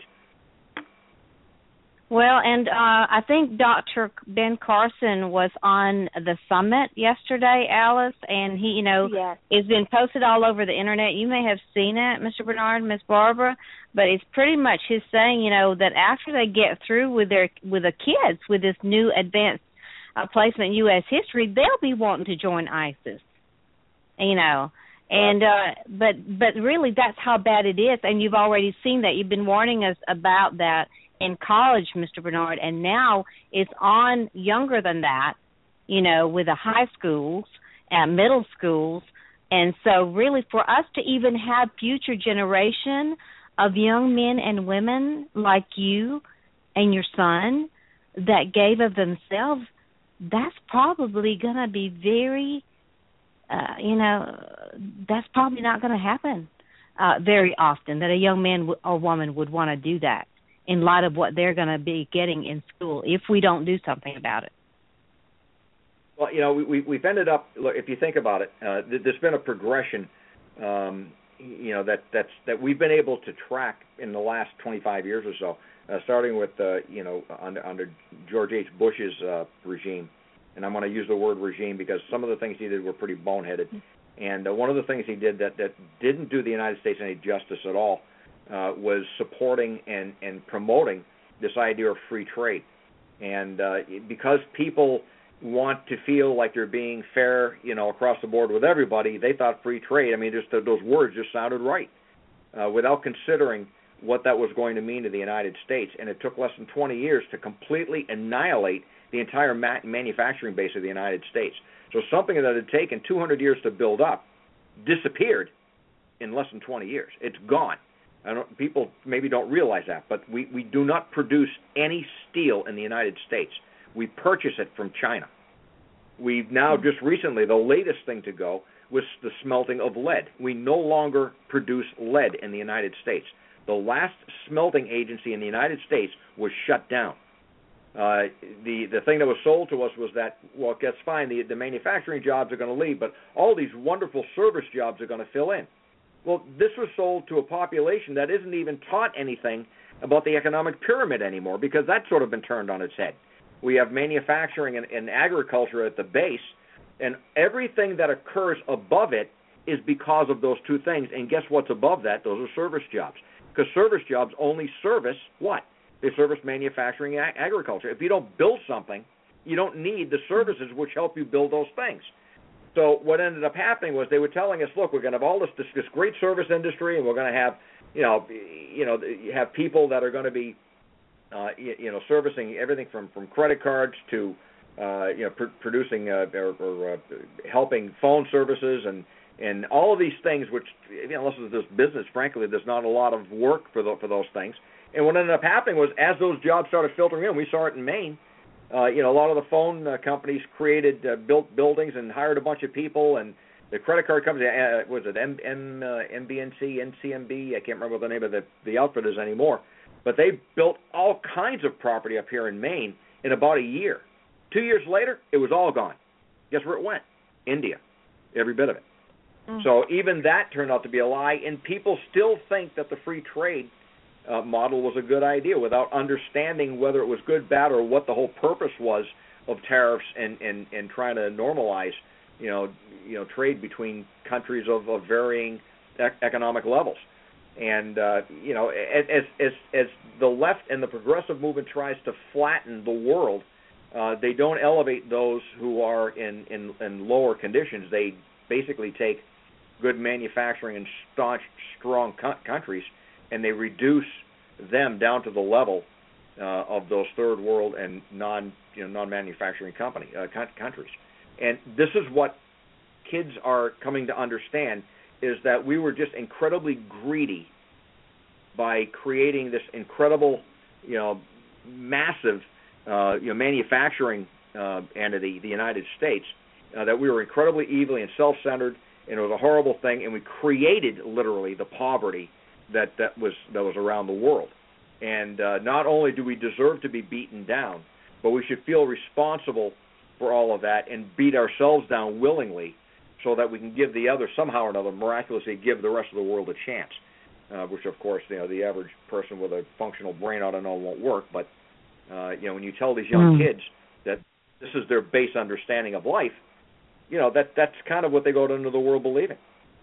Well, and I think Dr. Ben Carson was on the summit yesterday, Alice, and he, yes. It's been posted all over the Internet. You may have seen it, Mr. Bernard, Miss Barbara, but it's pretty much his saying, that after they get through with the kids with this new advanced placement in U.S. history, they'll be wanting to join ISIS, And but really, that's how bad it is, and you've already seen that. You've been warning us about that in college, Mr. Bernard, and now it's on younger than that, with the high schools and middle schools. And so really for us to even have future generation of young men and women like you and your son that gave of themselves, that's probably going to be very, that's probably not going to happen very often, that a young man or woman would want to do that in light of what they're going to be getting in school if we don't do something about it. Well, we've ended up, look, if you think about it, there's been a progression, that we've been able to track in the last 25 years or so, starting with, under George H. Bush's regime. And I'm going to use the word regime because some of the things he did were pretty boneheaded. And one of the things he did that didn't do the United States any justice at all was supporting and promoting this idea of free trade. And because people want to feel like they're being fair, across the board with everybody, they thought free trade, just those words just sounded right, without considering what that was going to mean to the United States. And it took less than 20 years to completely annihilate the entire manufacturing base of the United States. So something that had taken 200 years to build up disappeared in less than 20 years. It's gone. People maybe don't realize that, but we do not produce any steel in the United States. We purchase it from China. We've now just recently, the latest thing to go was the smelting of lead. We no longer produce lead in the United States. The last smelting agency in the United States was shut down. The thing that was sold to us was that, well, that's fine, the manufacturing jobs are going to leave, but all these wonderful service jobs are going to fill in. Well, this was sold to a population that isn't even taught anything about the economic pyramid anymore, because that's sort of been turned on its head. We have manufacturing and agriculture at the base, and everything that occurs above it is because of those two things. And guess what's above that? Those are service jobs, because service jobs only service what? They service manufacturing and agriculture. If you don't build something, you don't need the services which help you build those things. So what ended up happening was they were telling us, look, we're going to have all this great service industry, and we're going to have, have people that are going to be, servicing everything from credit cards to, producing or helping phone services and all of these things, which, unless it's this business, frankly, there's not a lot of work for those things. And what ended up happening was, as those jobs started filtering in, we saw it in Maine. A lot of the phone companies built buildings and hired a bunch of people, and the credit card companies, was it MBNC, NCMB? I can't remember what the name of the outfit is anymore. But they built all kinds of property up here in Maine in about a year. 2 years later, it was all gone. Guess where it went? India, every bit of it. So even that turned out to be a lie, and people still think that the free trade model was a good idea without understanding whether it was good, bad, or what the whole purpose was of tariffs and trying to normalize, trade between countries of varying economic levels. And as the left and the progressive movement tries to flatten the world, they don't elevate those who are in lower conditions. They basically take good manufacturing and staunch, strong countries, and they reduce them down to the level of those third world and non-manufacturing countries. And this is what kids are coming to understand, is that we were just incredibly greedy by creating this incredible, massive, manufacturing entity, the United States, that we were incredibly evil and self-centered, and it was a horrible thing, and we created literally the poverty that was around the world. And not only do we deserve to be beaten down, but we should feel responsible for all of that and beat ourselves down willingly, so that we can give the other, somehow or another, miraculously give the rest of the world a chance. Which, of course, the average person with a functional brain ought to know won't work. But when you tell these young kids that this is their base understanding of life, that's kind of what they go into the world believing.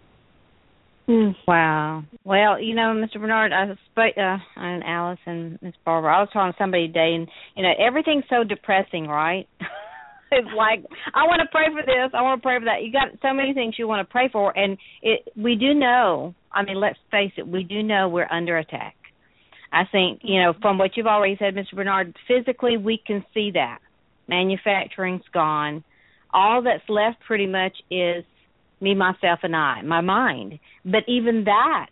Wow. Well, Mr. Bernard, and Alice and Miss Barbara, I was talking to somebody today, and everything's so depressing, right? It's like, I want to pray for this, I want to pray for that. You got so many things you want to pray for, and we do know. I mean, let's face it, we do know we're under attack. I think, from what you've already said, Mr. Bernard, physically we can see that. Manufacturing's gone. All that's left pretty much is me, myself, and I, my mind. But even that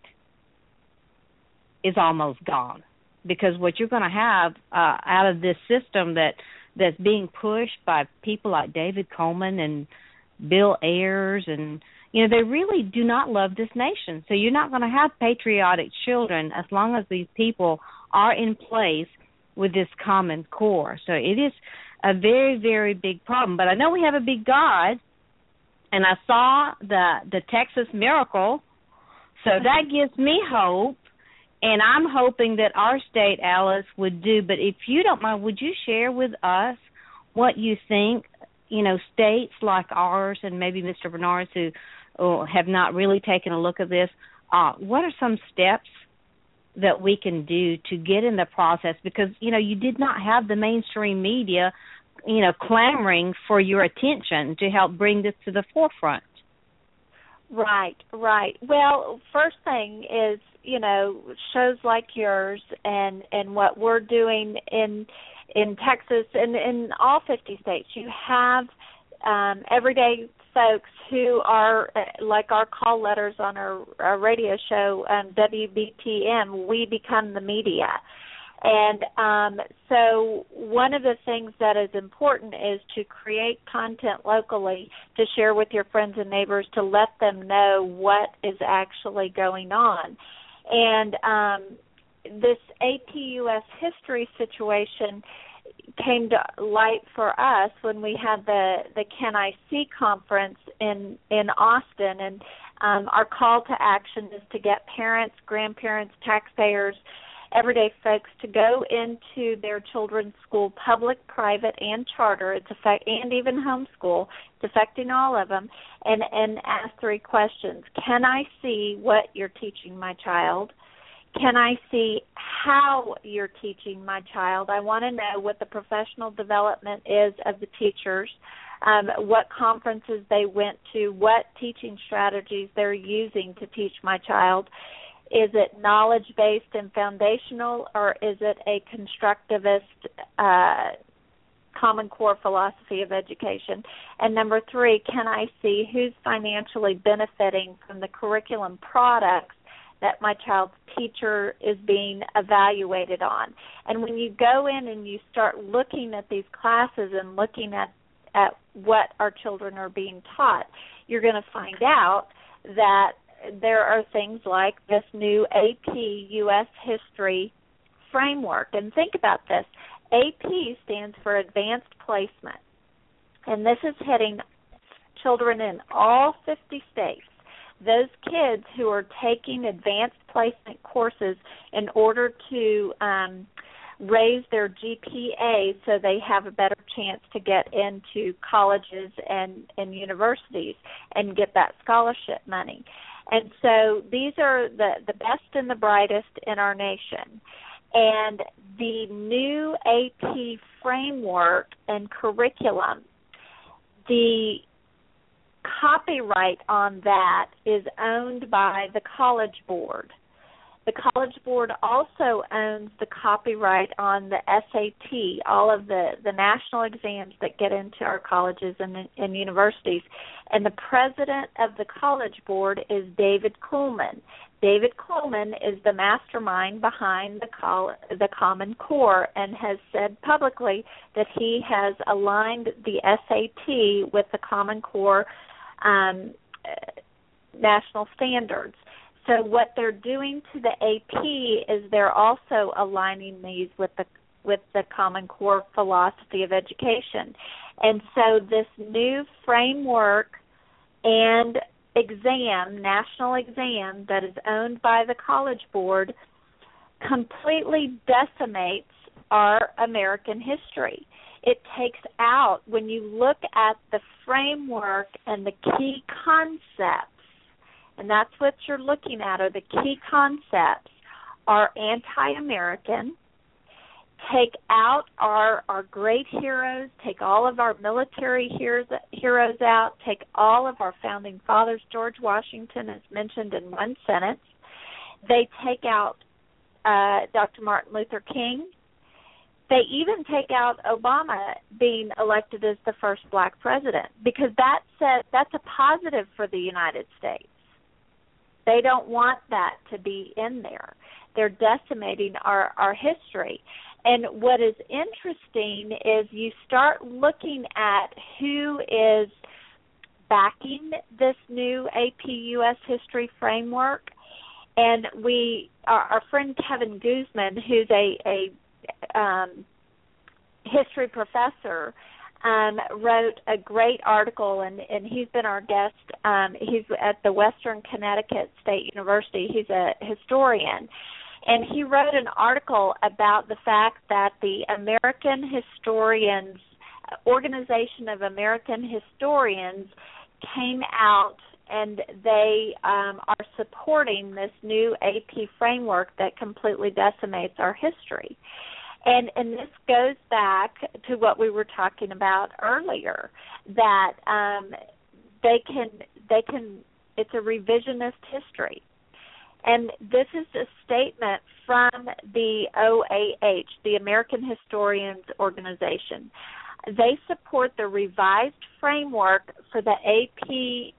is almost gone, because what you're going to have out of this system that's being pushed by people like David Coleman and Bill Ayers, and they really do not love this nation. So you're not going to have patriotic children as long as these people are in place with this common core. So it is a very, very big problem. But I know we have a big God, and I saw the Texas miracle, so that gives me hope. And I'm hoping that our state, Alice, would do. But if you don't mind, would you share with us what you think, states like ours and maybe Mr. Bernard's who have not really taken a look at this, what are some steps that we can do to get in the process? Because, you did not have the mainstream media, clamoring for your attention to help bring this to the forefront. Right. Well, first thing is, shows like yours and what we're doing in Texas and in all 50 states. You have everyday folks who are like our call letters on our radio show, WBTM, We Become the Media. And so one of the things that is important is to create content locally to share with your friends and neighbors, to let them know what is actually going on. And this AP U.S. history situation came to light for us when we had the Can I See conference in Austin. And our call to action is to get parents, grandparents, taxpayers, everyday folks to go into their children's school, public, private, and charter, and even homeschool. It's affecting all of them, and ask 3 questions. Can I see what you're teaching my child? Can I see how you're teaching my child? I want to know what the professional development is of the teachers, what conferences they went to, what teaching strategies they're using to teach my child. Is it knowledge-based and foundational, or is it a constructivist Common Core philosophy of education? And number 3, can I see who's financially benefiting from the curriculum products that my child's teacher is being evaluated on? And when you go in and you start looking at these classes and looking at what our children are being taught, you're going to find out that there are things like this new AP U.S. history framework. And think about this. AP stands for Advanced Placement, and this is hitting children in all 50 states. Those kids who are taking advanced placement courses in order to raise their GPA so they have a better chance to get into colleges and universities and get that scholarship money. And so these are the best and the brightest in our nation. And the new AP framework and curriculum, the copyright on that is owned by the College Board. The College Board also owns the copyright on the SAT, all of the national exams that get into our colleges and universities. And the president of the College Board is David Kuhlman. David Kuhlman is the mastermind behind the Common Core and has said publicly that he has aligned the SAT with the Common Core national standards. So what they're doing to the AP is they're also aligning these with the Common Core philosophy of education. And so this new framework and exam, national exam, that is owned by the College Board completely decimates our American history. It takes out, when you look at the framework and the key concepts, and that's what you're looking at, are the key concepts, are anti-American. Take out our great heroes, take all of our military heroes out, take all of our founding fathers. George Washington is mentioned in one sentence. They take out Dr. Martin Luther King. They even take out Obama being elected as the first black president, because that's a positive for the United States. They don't want that to be in there. They're decimating our history. And what is interesting is you start looking at who is backing this new AP U.S. history framework. And our friend Kevin Guzman, who's a history professor, wrote a great article, and he's been our guest. He's at the Western Connecticut State University. He's a historian. And he wrote an article about the fact that the American Historians, Organization of American Historians, came out and they are supporting this new AP framework that completely decimates our history. And this goes back to what we were talking about earlier, that they can it's a revisionist history. And this is a statement from the OAH, the American Historians Organization. They support the revised framework for the AP,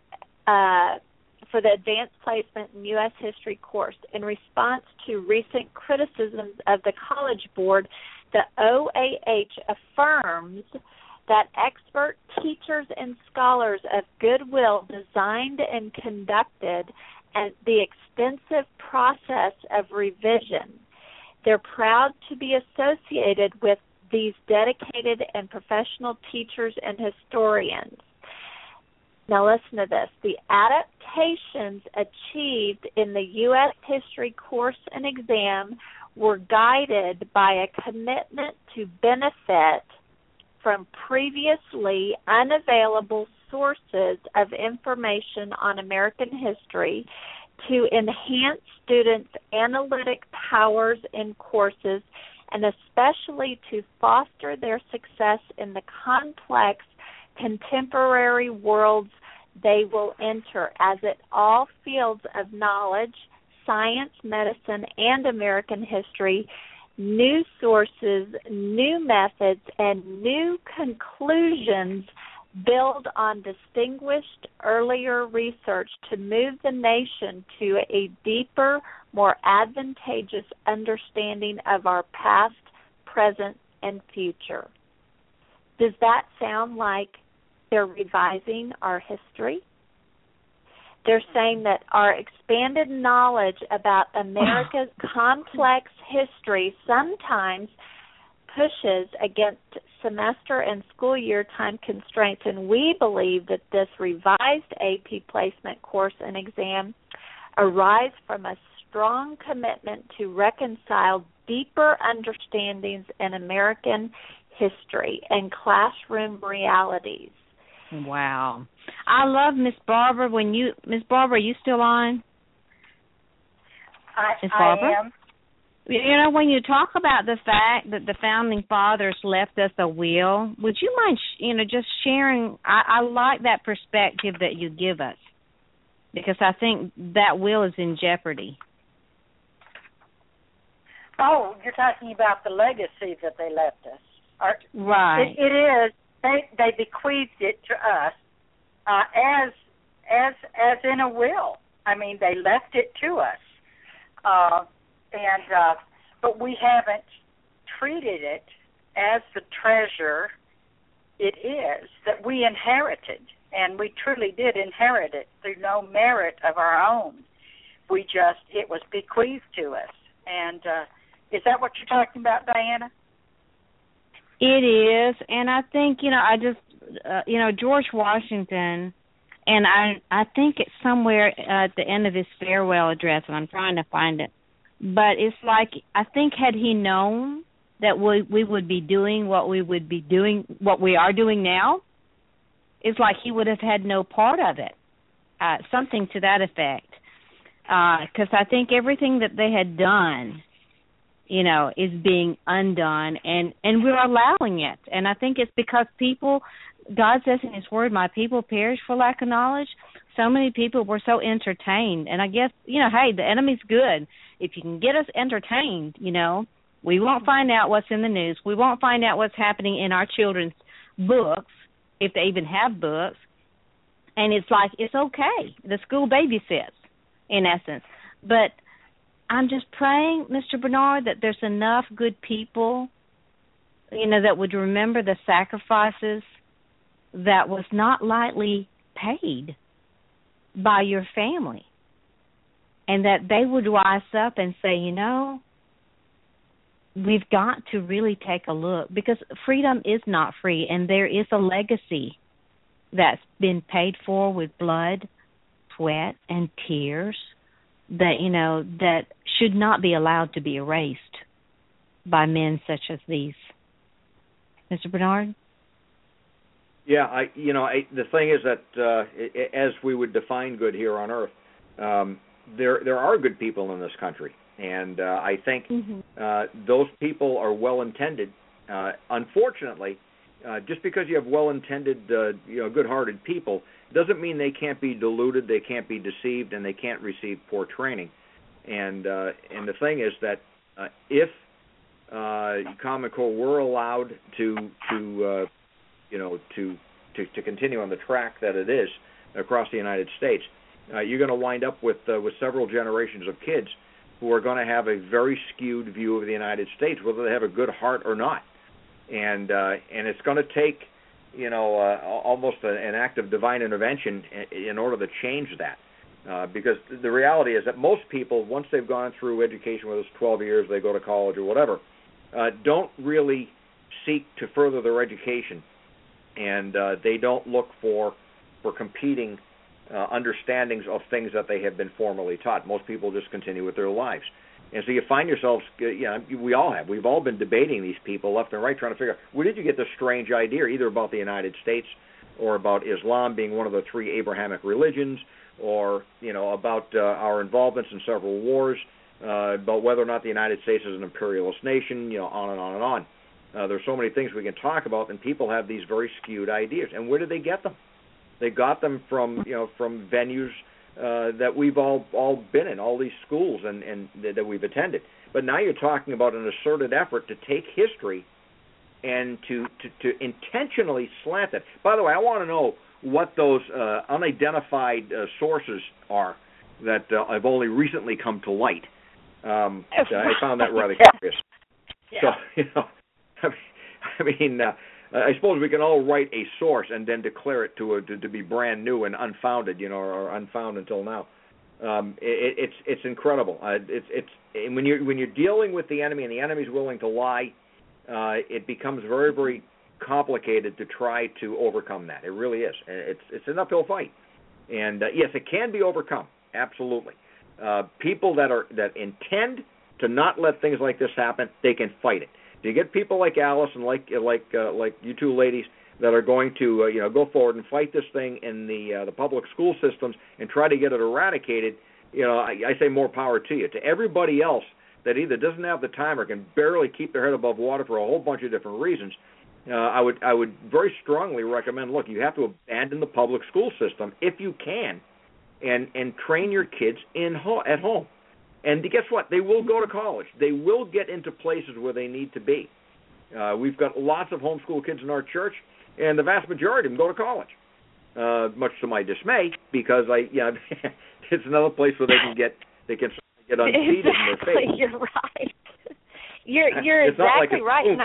for the Advanced Placement in U.S. History course. In response to recent criticisms of the College Board, the OAH affirms that expert teachers and scholars of goodwill designed and conducted the extensive process of revision. They're proud to be associated with these dedicated and professional teachers and historians. Now listen to this. The adaptations achieved in the U.S. history course and exam were guided by a commitment to benefit from previously unavailable sources of information on American history, to enhance students' analytic powers in courses, and especially to foster their success in the complex contemporary worlds they will enter, as in all fields of knowledge, science, medicine, and American history. New sources, new methods, and new conclusions build on distinguished earlier research to move the nation to a deeper, more advantageous understanding of our past, present, and future. Does that sound like they're revising our history? They're saying that our expanded knowledge about America's complex history sometimes pushes against semester and school year time constraints, and we believe that this revised AP placement course and exam arise from a strong commitment to reconcile deeper understandings in American history and classroom realities. Wow. I love Miss Barbara. Miss Barbara, are you still on? Miss Barbara? I am. You know, when you talk about the fact that the Founding Fathers left us a will, would you mind, just sharing? I like that perspective that you give us, because I think that will is in jeopardy. Oh, you're talking about the legacy that they left us. Right. It is. They bequeathed it to us as in a will. I mean, they left it to us. But we haven't treated it as the treasure it is that we inherited, and we truly did inherit it through no merit of our own. It was bequeathed to us. And is that what you're talking about, Diana? It is, and I think, George Washington, and I think it's somewhere at the end of his farewell address, and I'm trying to find it. But it's like, I think had he known that we would be doing what we are doing now, it's like he would have had no part of it, something to that effect. Because I think everything that they had done, is being undone, and we're allowing it. And I think it's because God says in His Word, my people perish for lack of knowledge. So many people were so entertained. And I guess, hey, the enemy's good. If you can get us entertained, we won't find out what's in the news. We won't find out what's happening in our children's books, if they even have books. And it's like, it's okay. The school babysits, in essence. But I'm just praying, Mr. Bernard, that there's enough good people, that would remember the sacrifices that was not lightly paid by your family, and that they would rise up and say, we've got to really take a look, because freedom is not free, and there is a legacy that's been paid for with blood, sweat, and tears that, that should not be allowed to be erased by men such as these. Mr. Bernard? Yeah, the thing is that as we would define good here on Earth, there are good people in this country, and I think those people are well-intended. Unfortunately, just because you have well-intended, good-hearted people, doesn't mean they can't be deluded, they can't be deceived, and they can't receive poor training. And the thing is that if Common Core were allowed to continue on the track that it is across the United States, you're going to wind up with several generations of kids who are going to have a very skewed view of the United States, whether they have a good heart or not. And it's going to take, almost an act of divine intervention in order to change that. Because the reality is that most people, once they've gone through education, whether it's 12 years, they go to college or whatever, don't really seek to further their education. And they don't look for competing understandings of things that they have been formally taught. Most people just continue with their lives. And so you find yourselves, we all have. We've all been debating these people left and right, trying to figure out, where did you get this strange idea, either about the United States or about Islam being one of the three Abrahamic religions, or, about our involvements in several wars, about whether or not the United States is an imperialist nation, on and on and on. There's so many things we can talk about, and people have these very skewed ideas. And where did they get them? They got them from venues that we've all been in, all these schools and that we've attended. But now you're talking about an asserted effort to take history and to intentionally slant it. By the way, I want to know what those unidentified sources are that have only recently come to light. I found that rather curious. Yeah. So, I suppose we can all write a source and then declare it to be brand new and unfounded, or unfound until now. It's incredible. It's when you're dealing with the enemy, and the enemy's willing to lie, it becomes very, very complicated to try to overcome that. It really is. It's an uphill fight. And yes, it can be overcome. Absolutely. People that intend to not let things like this happen, they can fight it. You get people like Alice and like you two ladies that are going to go forward and fight this thing in the public school systems and try to get it eradicated. I say more power to you. To everybody else that either doesn't have the time or can barely keep their head above water for a whole bunch of different reasons, I would very strongly recommend, look, you have to abandon the public school system if you can, and train your kids at home. And guess what? They will go to college. They will get into places where they need to be. We've got lots of homeschool kids in our church, and the vast majority of them go to college. Much to my dismay, because it's another place where they can get unseated in their faith. You're right. You're exactly right, and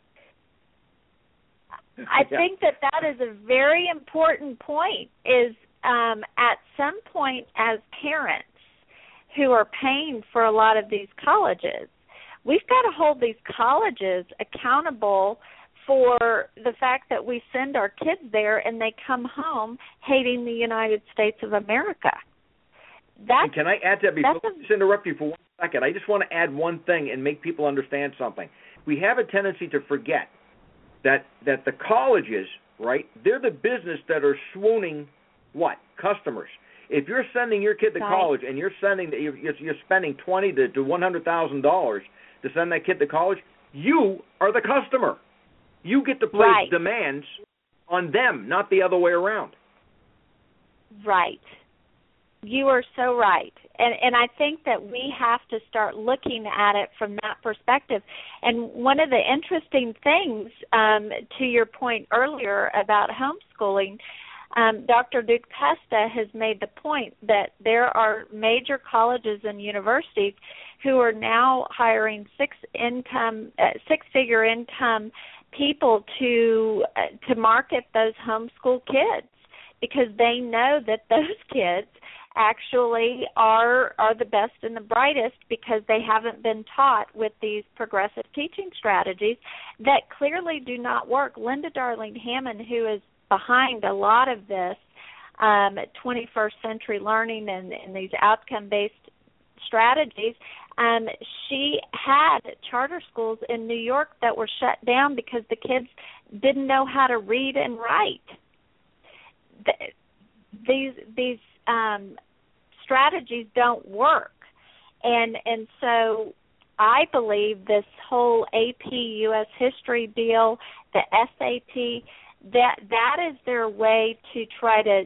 I think that is a very important point. Is at some point, as parents who are paying for a lot of these colleges, we've got to hold these colleges accountable for the fact that we send our kids there and they come home hating the United States of America. And can I add to that before I just interrupt you for 1 second? I just want to add one thing and make people understand something. We have a tendency to forget that the colleges, right, they're the business that are swooning what? Customers. If you're sending your kid to college and you're spending $20,000 to $100,000 to send that kid to college, you are the customer. You get to place demands on them, not the other way around. Right. You are so right. And I think that we have to start looking at it from that perspective. And one of the interesting things, to your point earlier about homeschooling, Dr. Duke-Custa has made the point that there are major colleges and universities who are now hiring six-figure income people to market those homeschool kids, because they know that those kids actually are the best and the brightest, because they haven't been taught with these progressive teaching strategies that clearly do not work. Linda Darling Hammond, who is behind a lot of this 21st century learning and these outcome-based strategies, she had charter schools in New York that were shut down because the kids didn't know how to read and write. These strategies don't work, and so I believe this whole AP U.S. history deal, the SAT, that is their way to try to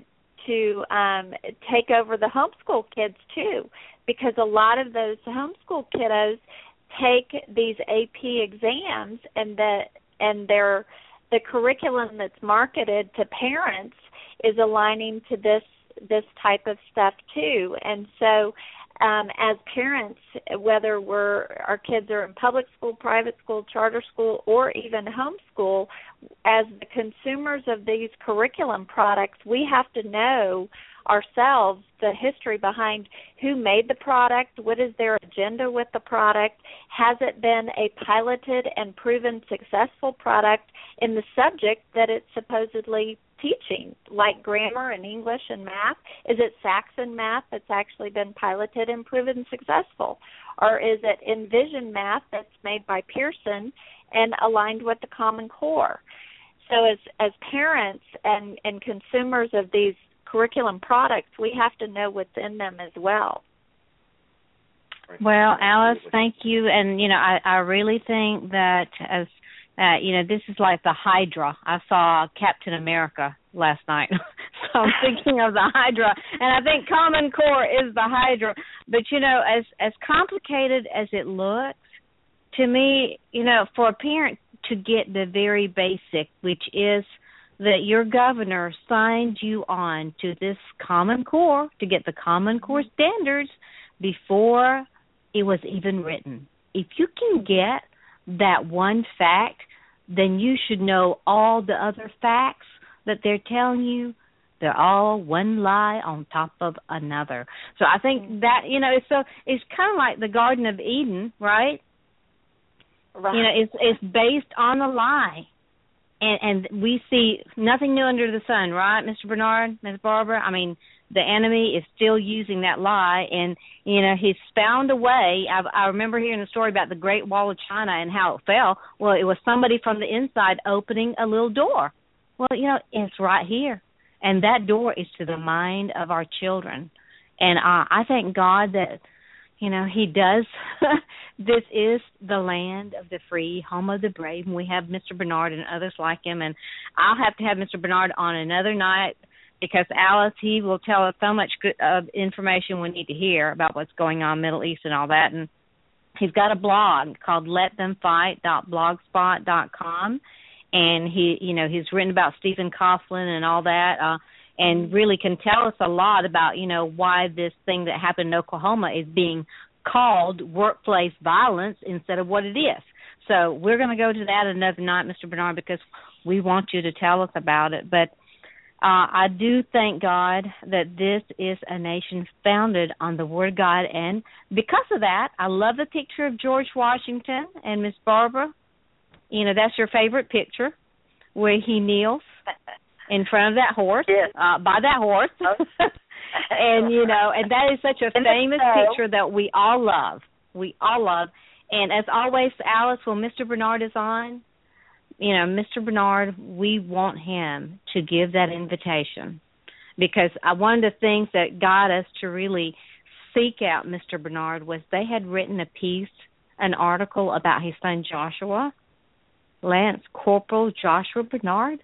take over the homeschool kids too, because a lot of those homeschool kiddos take these AP exams, and the curriculum that's marketed to parents is aligning to this type of stuff too. And so as parents, whether our kids are in public school, private school, charter school, or even homeschool, as the consumers of these curriculum products, we have to know ourselves the history behind who made the product, what is their agenda with the product, has it been a piloted and proven successful product in the subject that it's supposedly teaching, like grammar and English and math? Is it Saxon math that's actually been piloted and proven successful? Or is it Envision math that's made by Pearson and aligned with the Common Core? So as parents and consumers of these curriculum products, we have to know what's in them as well. Well, Alice, thank you. And, I really think that this is like the Hydra. I saw Captain America last night. So I'm thinking of the Hydra. And I think Common Core is the Hydra. But, as complicated as it looks, to me, for a parent to get the very basic, which is that your governor signed you on to this Common Core, to get the Common Core standards before it was even written. If you can get that one fact, then you should know all the other facts that they're telling you. They're all one lie on top of another. So I think that, it's kind of like the Garden of Eden, right? Right. It's based on a lie. And we see nothing new under the sun, right, Mr. Bernard, Ms. Barbara? I mean, the enemy is still using that lie, and, he's found a way. I remember hearing the story about the Great Wall of China and how it fell. Well, it was somebody from the inside opening a little door. Well, it's right here, and that door is to the mind of our children. And I thank God that, he does. This is the land of the free, home of the brave, and we have Mr. Bernard and others like him. And I'll have to have Mr. Bernard on another night because, Alice, he will tell us so much good information we need to hear about what's going on in the Middle East and all that. And he's got a blog called LetThemFight.blogspot.com, and he's written about Stephen Coughlin and all that. And really can tell us a lot about, why this thing that happened in Oklahoma is being called workplace violence instead of what it is. So we're going to go to that another night, Mr. Bernard, because we want you to tell us about it. But I do thank God that this is a nation founded on the Word of God. And because of that, I love the picture of George Washington and Miss Barbara. That's your favorite picture where he kneels in front of that horse, yes. By that horse. And, and that is such a famous picture that we all love. We all love. And as always, Alice, when Mr. Bernard is on, Mr. Bernard, we want him to give that invitation. Because one of the things that got us to really seek out Mr. Bernard was they had written an article about his son Joshua, Lance Corporal Joshua Bernard.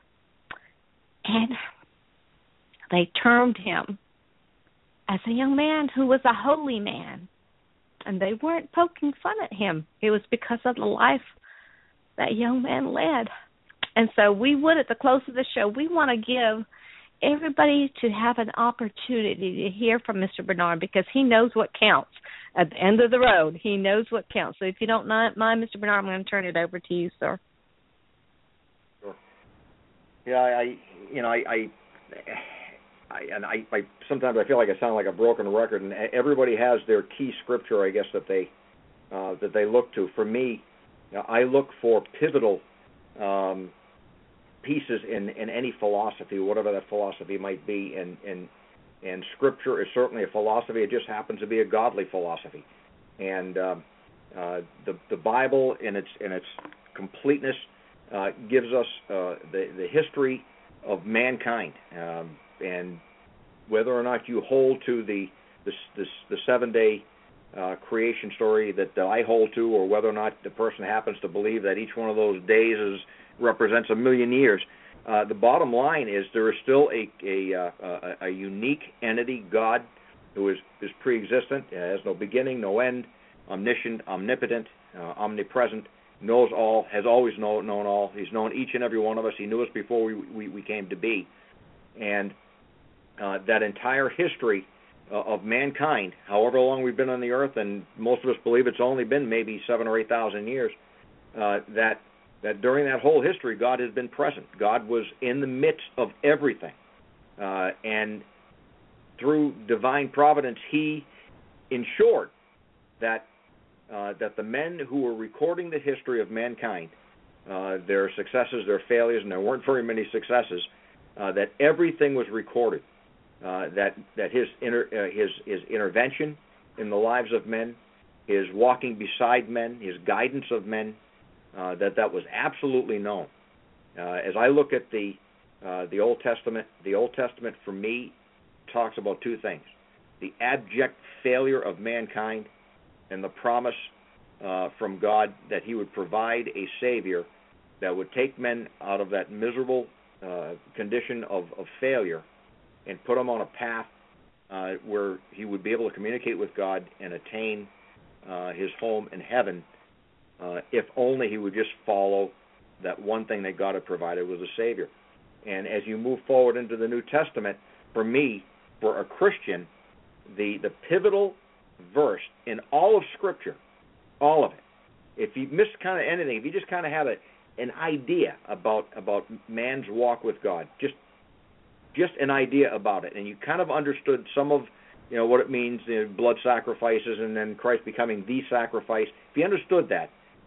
And they termed him as a young man who was a holy man. And they weren't poking fun at him. It was because of the life that young man led. And so we would, at the close of the show, we want to give everybody to have an opportunity to hear from Mr. Bernard because he knows what counts. At the end of the road, he knows what counts. So if you don't mind, Mr. Bernard, I'm going to turn it over to you, sir. Yeah, I sometimes I feel like I sound like a broken record, and everybody has their key scripture, I guess, that they look to. For me, I look for pivotal pieces in any philosophy, whatever that philosophy might be, and Scripture is certainly a philosophy. It just happens to be a godly philosophy, and the Bible in its completeness gives us the history of mankind, and whether or not you hold to the 7-day creation story that I hold to, or whether or not the person happens to believe that each one of those days represents 1,000,000 years. The bottom line is there is still a unique entity, God, who is pre-existent, has no beginning, no end, omniscient, omnipotent, omnipresent, knows all, has always known all. He's known each and every one of us. He knew us before we came to be. And that entire history of mankind, however long we've been on the earth, and most of us believe it's only been maybe 7,000 or 8,000 years, that during that whole history, God has been present. God was in the midst of everything. And through divine providence, He ensured that the men who were recording the history of mankind, their successes, their failures, and there weren't very many successes, that everything was recorded. That his intervention in the lives of men, his walking beside men, his guidance of men, that was absolutely known. As I look at the Old Testament for me talks about two things: the abject failure of mankind, and the promise from God that He would provide a Savior that would take men out of that miserable condition of failure and put them on a path where He would be able to communicate with God and attain His home in heaven, if only he would just follow that one thing that God had provided was a Savior. And as you move forward into the New Testament, for me, for a Christian, the pivotal verse in all of Scripture, all of it, if you missed kind of anything, if you just kind of had an idea about man's walk with God, just an idea about it, and you kind of understood some of what it means, blood sacrifices, and then Christ becoming the sacrifice. If you understood that,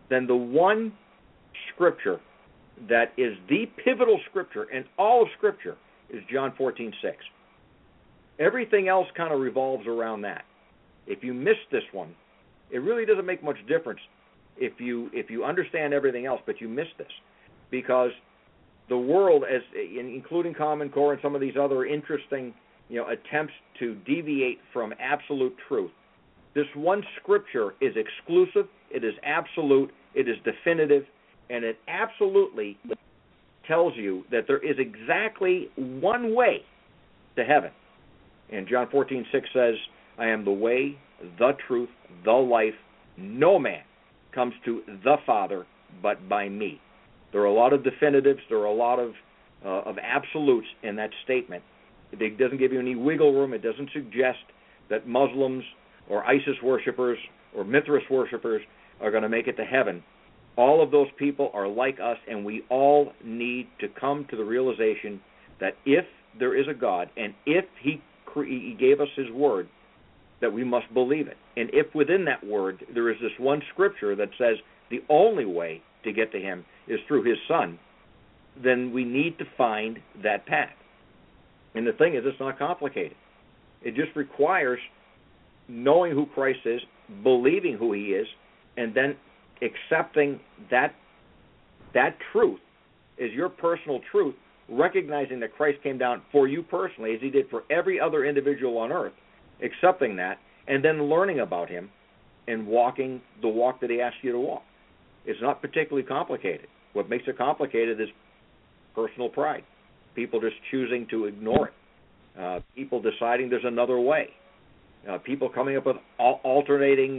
then the one Scripture that is the pivotal Scripture in all of Scripture is John 14:6. Everything else kind of revolves around that. If you miss this one, it really doesn't make much difference if you understand everything else, but you miss this, because the world, as including Common Core and some of these other interesting, attempts to deviate from absolute truth, this one Scripture is exclusive, it is absolute, it is definitive, and it absolutely tells you that there is exactly one way to heaven. And John 14:6 says, I am the way, the truth, the life. No man comes to the Father but by me. There are a lot of definitives. There are a lot of absolutes in that statement. It doesn't give you any wiggle room. It doesn't suggest that Muslims or ISIS worshippers or Mithras worshippers are going to make it to heaven. All of those people are like us, and we all need to come to the realization that if there is a God, and if He gave us His Word, that we must believe it. And if within that Word there is this one Scripture that says the only way to get to Him is through His Son, then we need to find that path. And the thing is, it's not complicated. It just requires knowing who Christ is, believing who He is, and then accepting that truth as your personal truth, recognizing that Christ came down for you personally, as He did for every other individual on earth, accepting that, and then learning about Him and walking the walk that He asked you to walk. It's not particularly complicated. What makes it complicated is personal pride. People just choosing to ignore it. People deciding there's another way. People coming up with alternate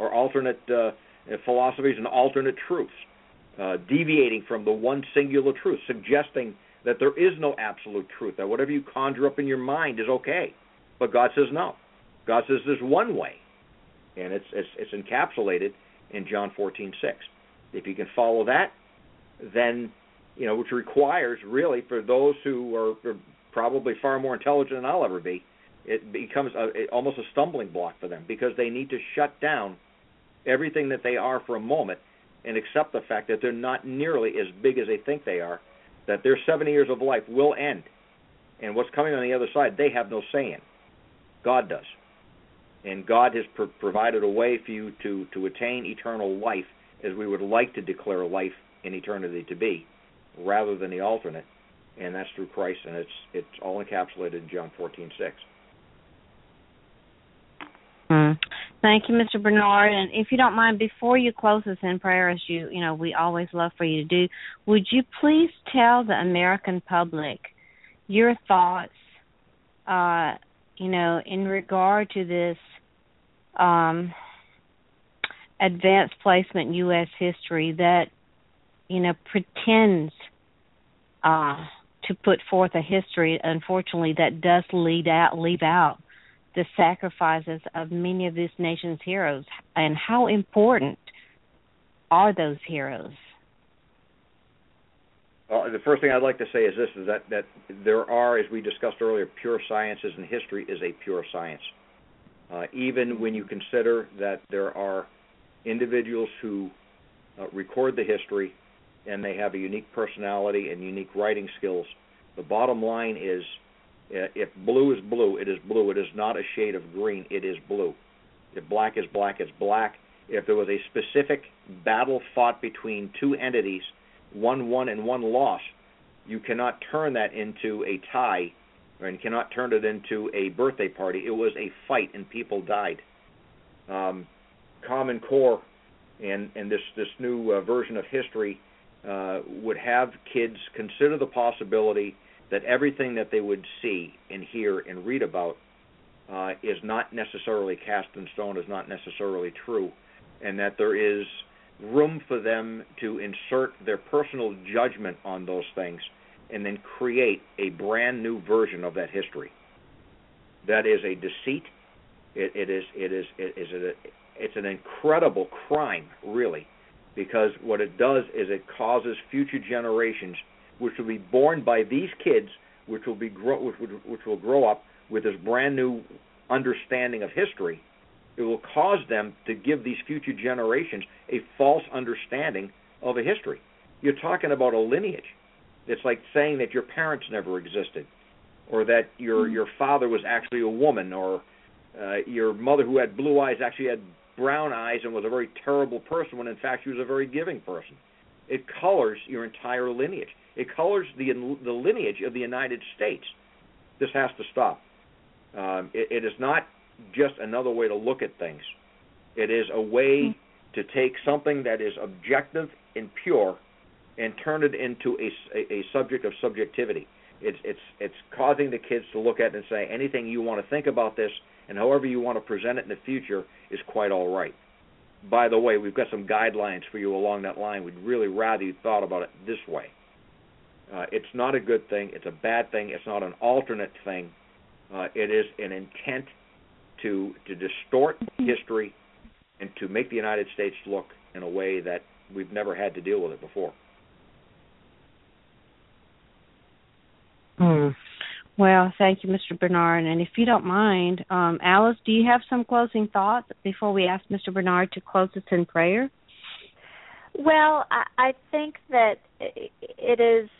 philosophies and alternate truths, deviating from the one singular truth, suggesting that there is no absolute truth, that whatever you conjure up in your mind is okay. But God says no. God says there's one way, and it's encapsulated in John 14:6. If you can follow that, then, which requires really for those who are probably far more intelligent than I'll ever be, it becomes almost a stumbling block for them, because they need to shut down everything that they are for a moment and accept the fact that they're not nearly as big as they think they are, that their 70 years of life will end, and what's coming on the other side they have no say in. God does. And God has provided a way for you to attain eternal life as we would like to declare life in eternity to be, rather than the alternate, and that's through Christ, and it's all encapsulated in John 14:6. Thank you, Mr. Bernard. And if you don't mind, before you close us in prayer, as we always love for you to do, would you please tell the American public your thoughts, in regard to this advanced placement U.S. history that, pretends to put forth a history, unfortunately, that does leave out the sacrifices of many of this nation's heroes, and how important are those heroes? Well, the first thing I'd like to say is this, is that there are, as we discussed earlier, pure sciences, and history is a pure science. Even when you consider that there are individuals who record the history and they have a unique personality and unique writing skills, the bottom line is, if blue is blue, it is blue. It is not a shade of green. It is blue. If black is black, it's black. If there was a specific battle fought between two entities, one won and one lost, you cannot turn that into a tie, and cannot turn it into a birthday party. It was a fight, and people died. Common Core and this new version of history would have kids consider the possibility that everything that they would see and hear and read about is not necessarily cast in stone, is not necessarily true, and that there is room for them to insert their personal judgment on those things and then create a brand new version of that history. That is a deceit. It's an incredible crime, really, because what it does is it causes future generations, which will be born by these kids, which will grow up with this brand new understanding of history, It will cause them to give these future generations a false understanding of a history. You're talking about a lineage. It's like saying that your parents never existed, or that your father was actually a woman, or your mother who had blue eyes actually had brown eyes and was a very terrible person when in fact she was a very giving person. It colors your entire lineage. It colors the lineage of the United States. This has to stop. It is not just another way to look at things. It is a way to take something that is objective and pure and turn it into a subject of subjectivity. It's causing the kids to look at it and say, anything you want to think about this and however you want to present it in the future is quite all right. By the way, we've got some guidelines for you along that line. We'd really rather you thought about it this way. It's not a good thing. It's a bad thing. It's not an alternate thing. It is an intent to distort history and to make the United States look in a way that we've never had to deal with it before. Well, thank you, Mr. Bernard. And if you don't mind, Alice, do you have some closing thoughts before we ask Mr. Bernard to close us in prayer? Well, I think that it is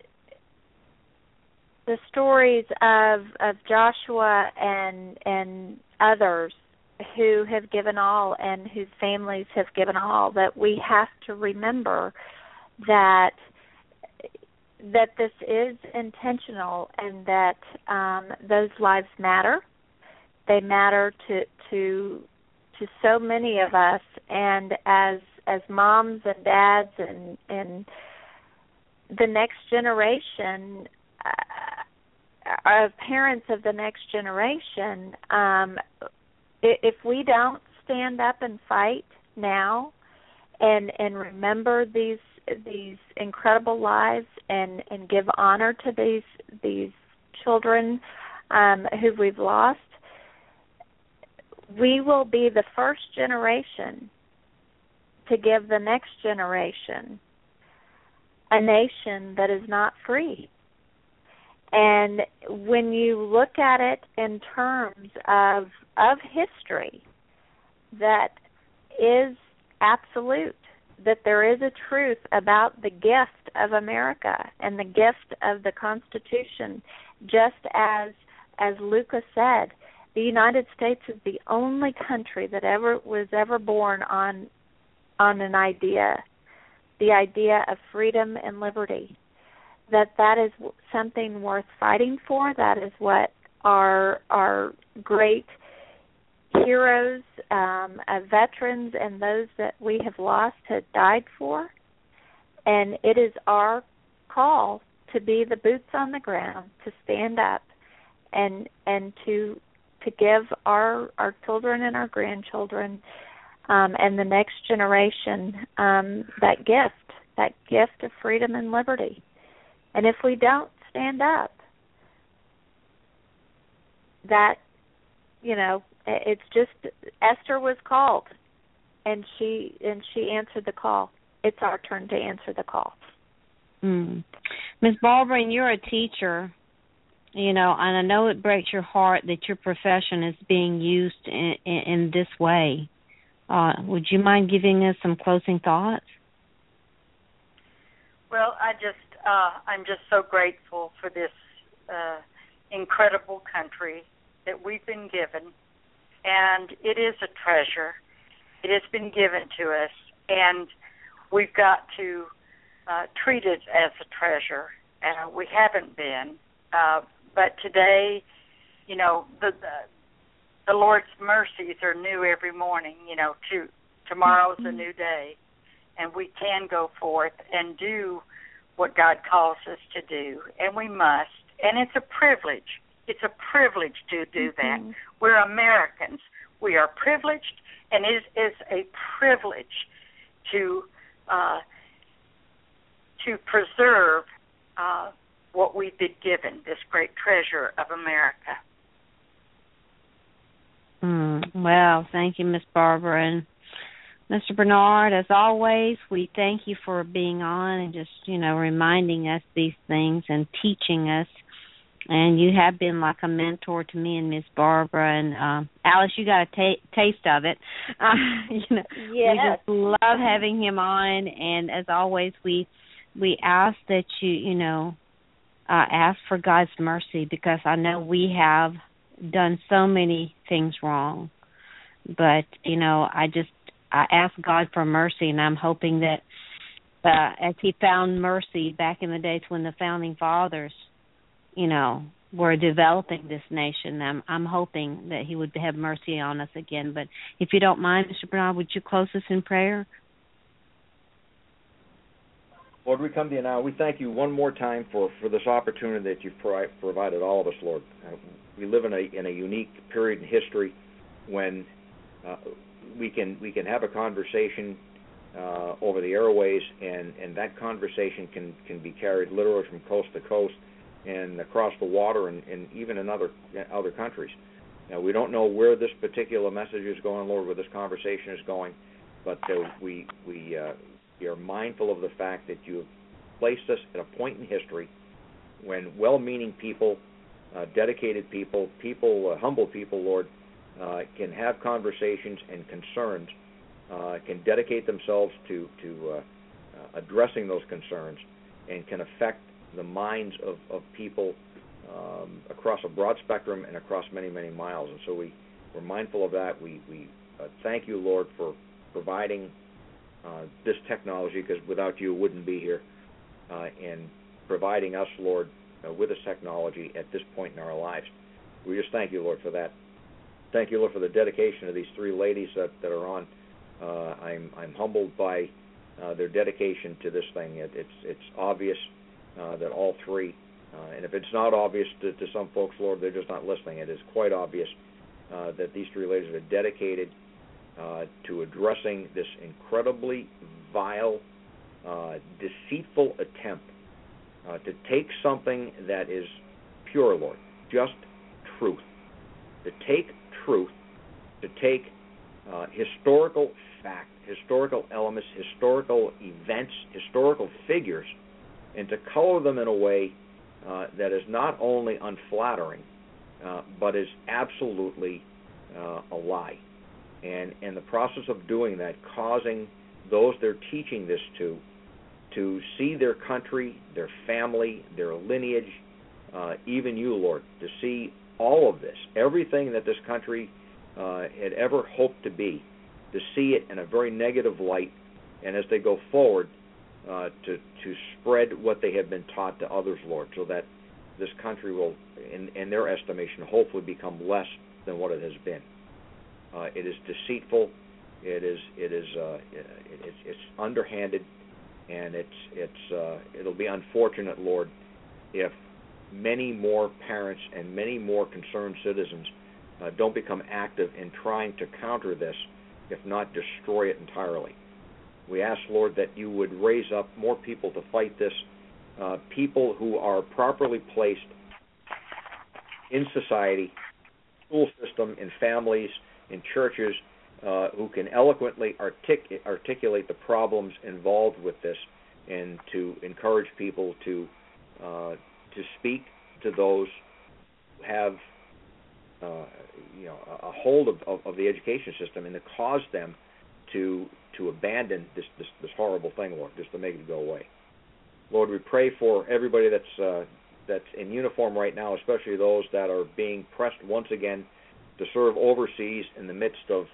the stories of Joshua and others who have given all and whose families have given all, that we have to remember that this is intentional and that those lives matter. They matter to so many of us, and as moms and dads and the next generation, parents of the next generation, if we don't stand up and fight now and remember these incredible lives and give honor to these children who we've lost, we will be the first generation to give the next generation a nation that is not free. And when you look at it in terms of history, that is absolute, that there is a truth about the gift of America and the gift of the Constitution. Just as Lucas said, the United States is the only country that was ever born on an idea, the idea of freedom and liberty. That is something worth fighting for. That is what our great heroes, veterans, and those that we have lost have died for. And it is our call to be the boots on the ground, to stand up and to give our children and our grandchildren and the next generation that gift of freedom and liberty. And if we don't stand up, that, it's just, Esther was called, and she answered the call. It's our turn to answer the call. Ms. Barbara, and you're a teacher, and I know it breaks your heart that your profession is being used in this way. Would you mind giving us some closing thoughts? Well, I'm just so grateful for this incredible country that we've been given, and it is a treasure. It has been given to us, and we've got to treat it as a treasure. We haven't been, but today, the Lord's mercies are new every morning. Tomorrow's a new day, and we can go forth and do what God calls us to do, and we must. And it's a privilege. It's a privilege to do that. We're Americans. We are privileged, and it is a privilege to preserve what we've been given, this great treasure of America. Well, thank you, Miss Barbara. And Mr. Bernard, as always, we thank you for being on and just, reminding us these things and teaching us And you have been like a mentor to me and Miss Barbara. And Alice, you got a taste of it. Yes. We just love having him on. And as always, we ask that you ask for God's mercy, because I know we have done so many things wrong. But I ask God for mercy, and I'm hoping that as He found mercy back in the days when the founding fathers, were developing this nation, I'm hoping that He would have mercy on us again. But if you don't mind, Mr. Bernard, would you close us in prayer? Lord, we come to you now. We thank you one more time for this opportunity that you've provided all of us, Lord. We live in a unique period in history when we can have a conversation over the airways, and that conversation can be carried literally from coast to coast and across the water, and even in other countries. Now, we don't know where this particular message is going, Lord, where this conversation is going, but we are mindful of the fact that you have placed us at a point in history when well-meaning people, dedicated people, humble people, Lord, can have conversations and concerns, can dedicate themselves to addressing those concerns, and can affect the minds of people across a broad spectrum and across many, many miles. And so we're mindful of that. We thank you, Lord, for providing this technology, because without you it wouldn't be here, and providing us, Lord, with this technology at this point in our lives. We just thank you, Lord, for that. Thank you, Lord, for the dedication of these three ladies that are on. I'm humbled by their dedication to this thing. It's obvious that all three, and if it's not obvious to some folks, Lord, they're just not listening. It is quite obvious that these three ladies are dedicated to addressing this incredibly vile, deceitful attempt to take something that is pure, Lord, just truth, to take truth, to take historical fact, historical elements, historical events, historical figures, and to color them in a way that is not only unflattering, but is absolutely a lie. And in the process of doing that, causing those they're teaching this to see their country, their family, their lineage, even you, Lord, to see all of this, everything that this country had ever hoped to be, to see it in a very negative light, and as they go forward, to spread what they have been taught to others, Lord, so that this country will, in their estimation, hopefully become less than what it has been. It is deceitful. It's underhanded, and it'll be unfortunate, Lord, if many more parents and many more concerned citizens don't become active in trying to counter this, if not destroy it entirely. We ask, Lord, that you would raise up more people to fight this, people who are properly placed in society, school system, in families, in churches, who can eloquently articulate the problems involved with this, and to encourage people to speak to those who have a hold of the education system, and to cause them to abandon this horrible thing, Lord, just to make it go away. Lord, we pray for everybody that's in uniform right now, especially those that are being pressed once again to serve overseas in the midst of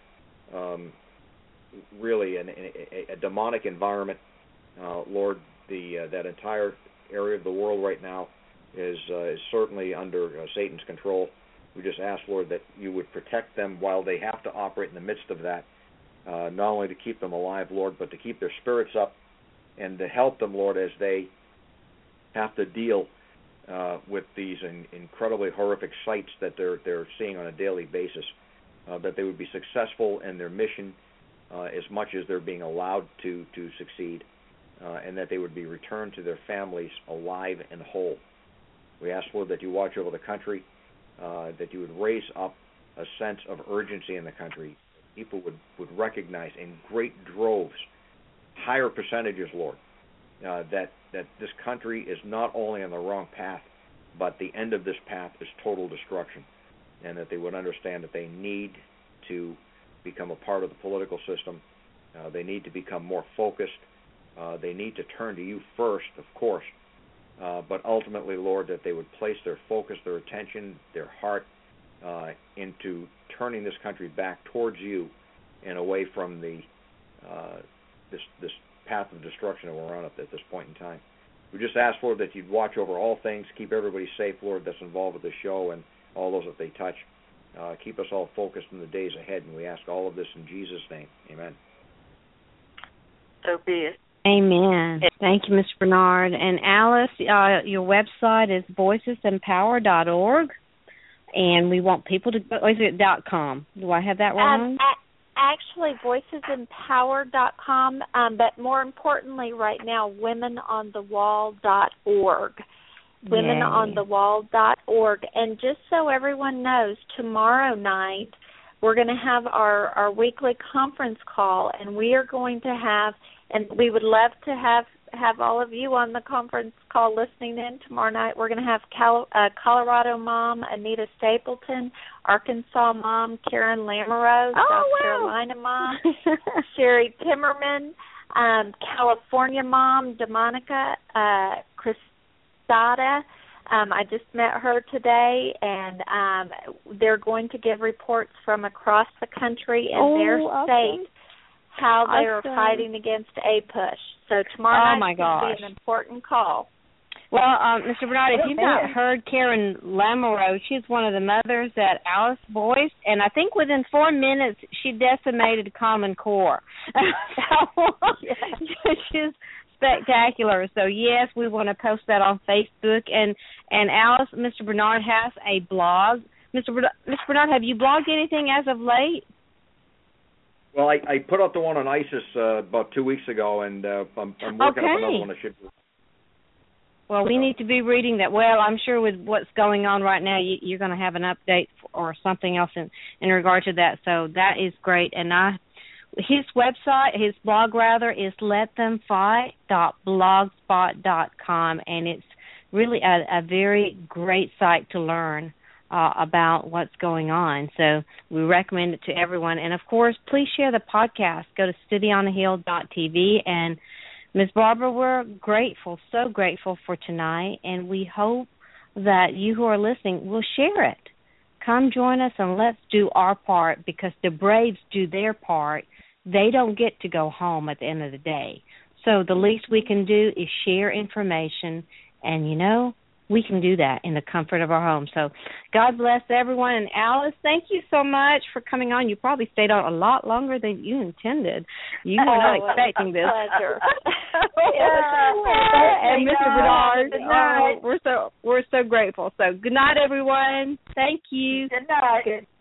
really a demonic environment. Lord, that entire area of the world right now is certainly under Satan's control. We just ask, Lord, that you would protect them while they have to operate in the midst of that, not only to keep them alive, Lord, but to keep their spirits up and to help them, Lord, as they have to deal with these incredibly horrific sights that they're seeing on a daily basis, that they would be successful in their mission as much as they're being allowed to succeed, and that they would be returned to their families alive and whole. We ask, Lord, that you watch over the country, that you would raise up a sense of urgency in the country. People would recognize in great droves, higher percentages, Lord, that this country is not only on the wrong path, but the end of this path is total destruction, and that they would understand that they need to become a part of the political system. They need to become more focused. They need to turn to you first, of course, but ultimately, Lord, that they would place their focus, their attention, their heart into turning this country back towards you and away from the this path of destruction that we're on at this point in time. We just ask, Lord, that you'd watch over all things, keep everybody safe, Lord, that's involved with the show and all those that they touch. Keep us all focused in the days ahead, and we ask all of this in Jesus' name. Amen. So be it. Amen. Thank you, Mr. Bernard. And Alice, your website is voicesempower.org, and we want people to go. Is it .com? Do I have that wrong? Actually, voicesempower.com, but more importantly right now, womenonthewall.org. Womenonthewall.org. And just so everyone knows, tomorrow night we're going to have our weekly conference call, and we are going to have, and we would love to have all of you on the conference call listening in tomorrow night. We're going to have Colorado mom Anita Stapleton, Arkansas mom Karen Lamoureux, South Carolina mom Sherry Timmerman, California mom DeMonica Cristata. I just met her today, and they're going to give reports from across the country in their state how they are fighting against APUSH. So tomorrow night's going to be an important call. Well, Mr. Bernard, if you've not heard Karen Lamoureux, she's one of the mothers that Alice voiced, and I think within 4 minutes she decimated Common Core. She's spectacular. So, yes, we want to post that on Facebook. And Alice, Mr. Bernard has a blog. Mr. Bernard, have you blogged anything as of late? Well, I put out the one on ISIS about 2 weeks ago, and I'm working up another one I should do. Well, we need to be reading that. Well, I'm sure with what's going on right now, you're going to have an update or something else in regard to that. So that is great. And his website, his blog rather, is letthemfight.blogspot.com, and it's really a very great site to learn about what's going on. So we recommend it to everyone. And, of course, please share the podcast. Go to CityOnTheHill.tv. And, Ms. Barbara, we're grateful, so grateful for tonight, and we hope that you who are listening will share it. Come join us and let's do our part, because the Braves do their part. They don't get to go home at the end of the day. So the least we can do is share information, and, we can do that in the comfort of our home. So God bless everyone. And Alice, thank you so much for coming on. You probably stayed on a lot longer than you intended. You were not expecting this. Pleasure. And Mr. Bernard, we're so grateful. So good night, everyone. Thank you. Good night.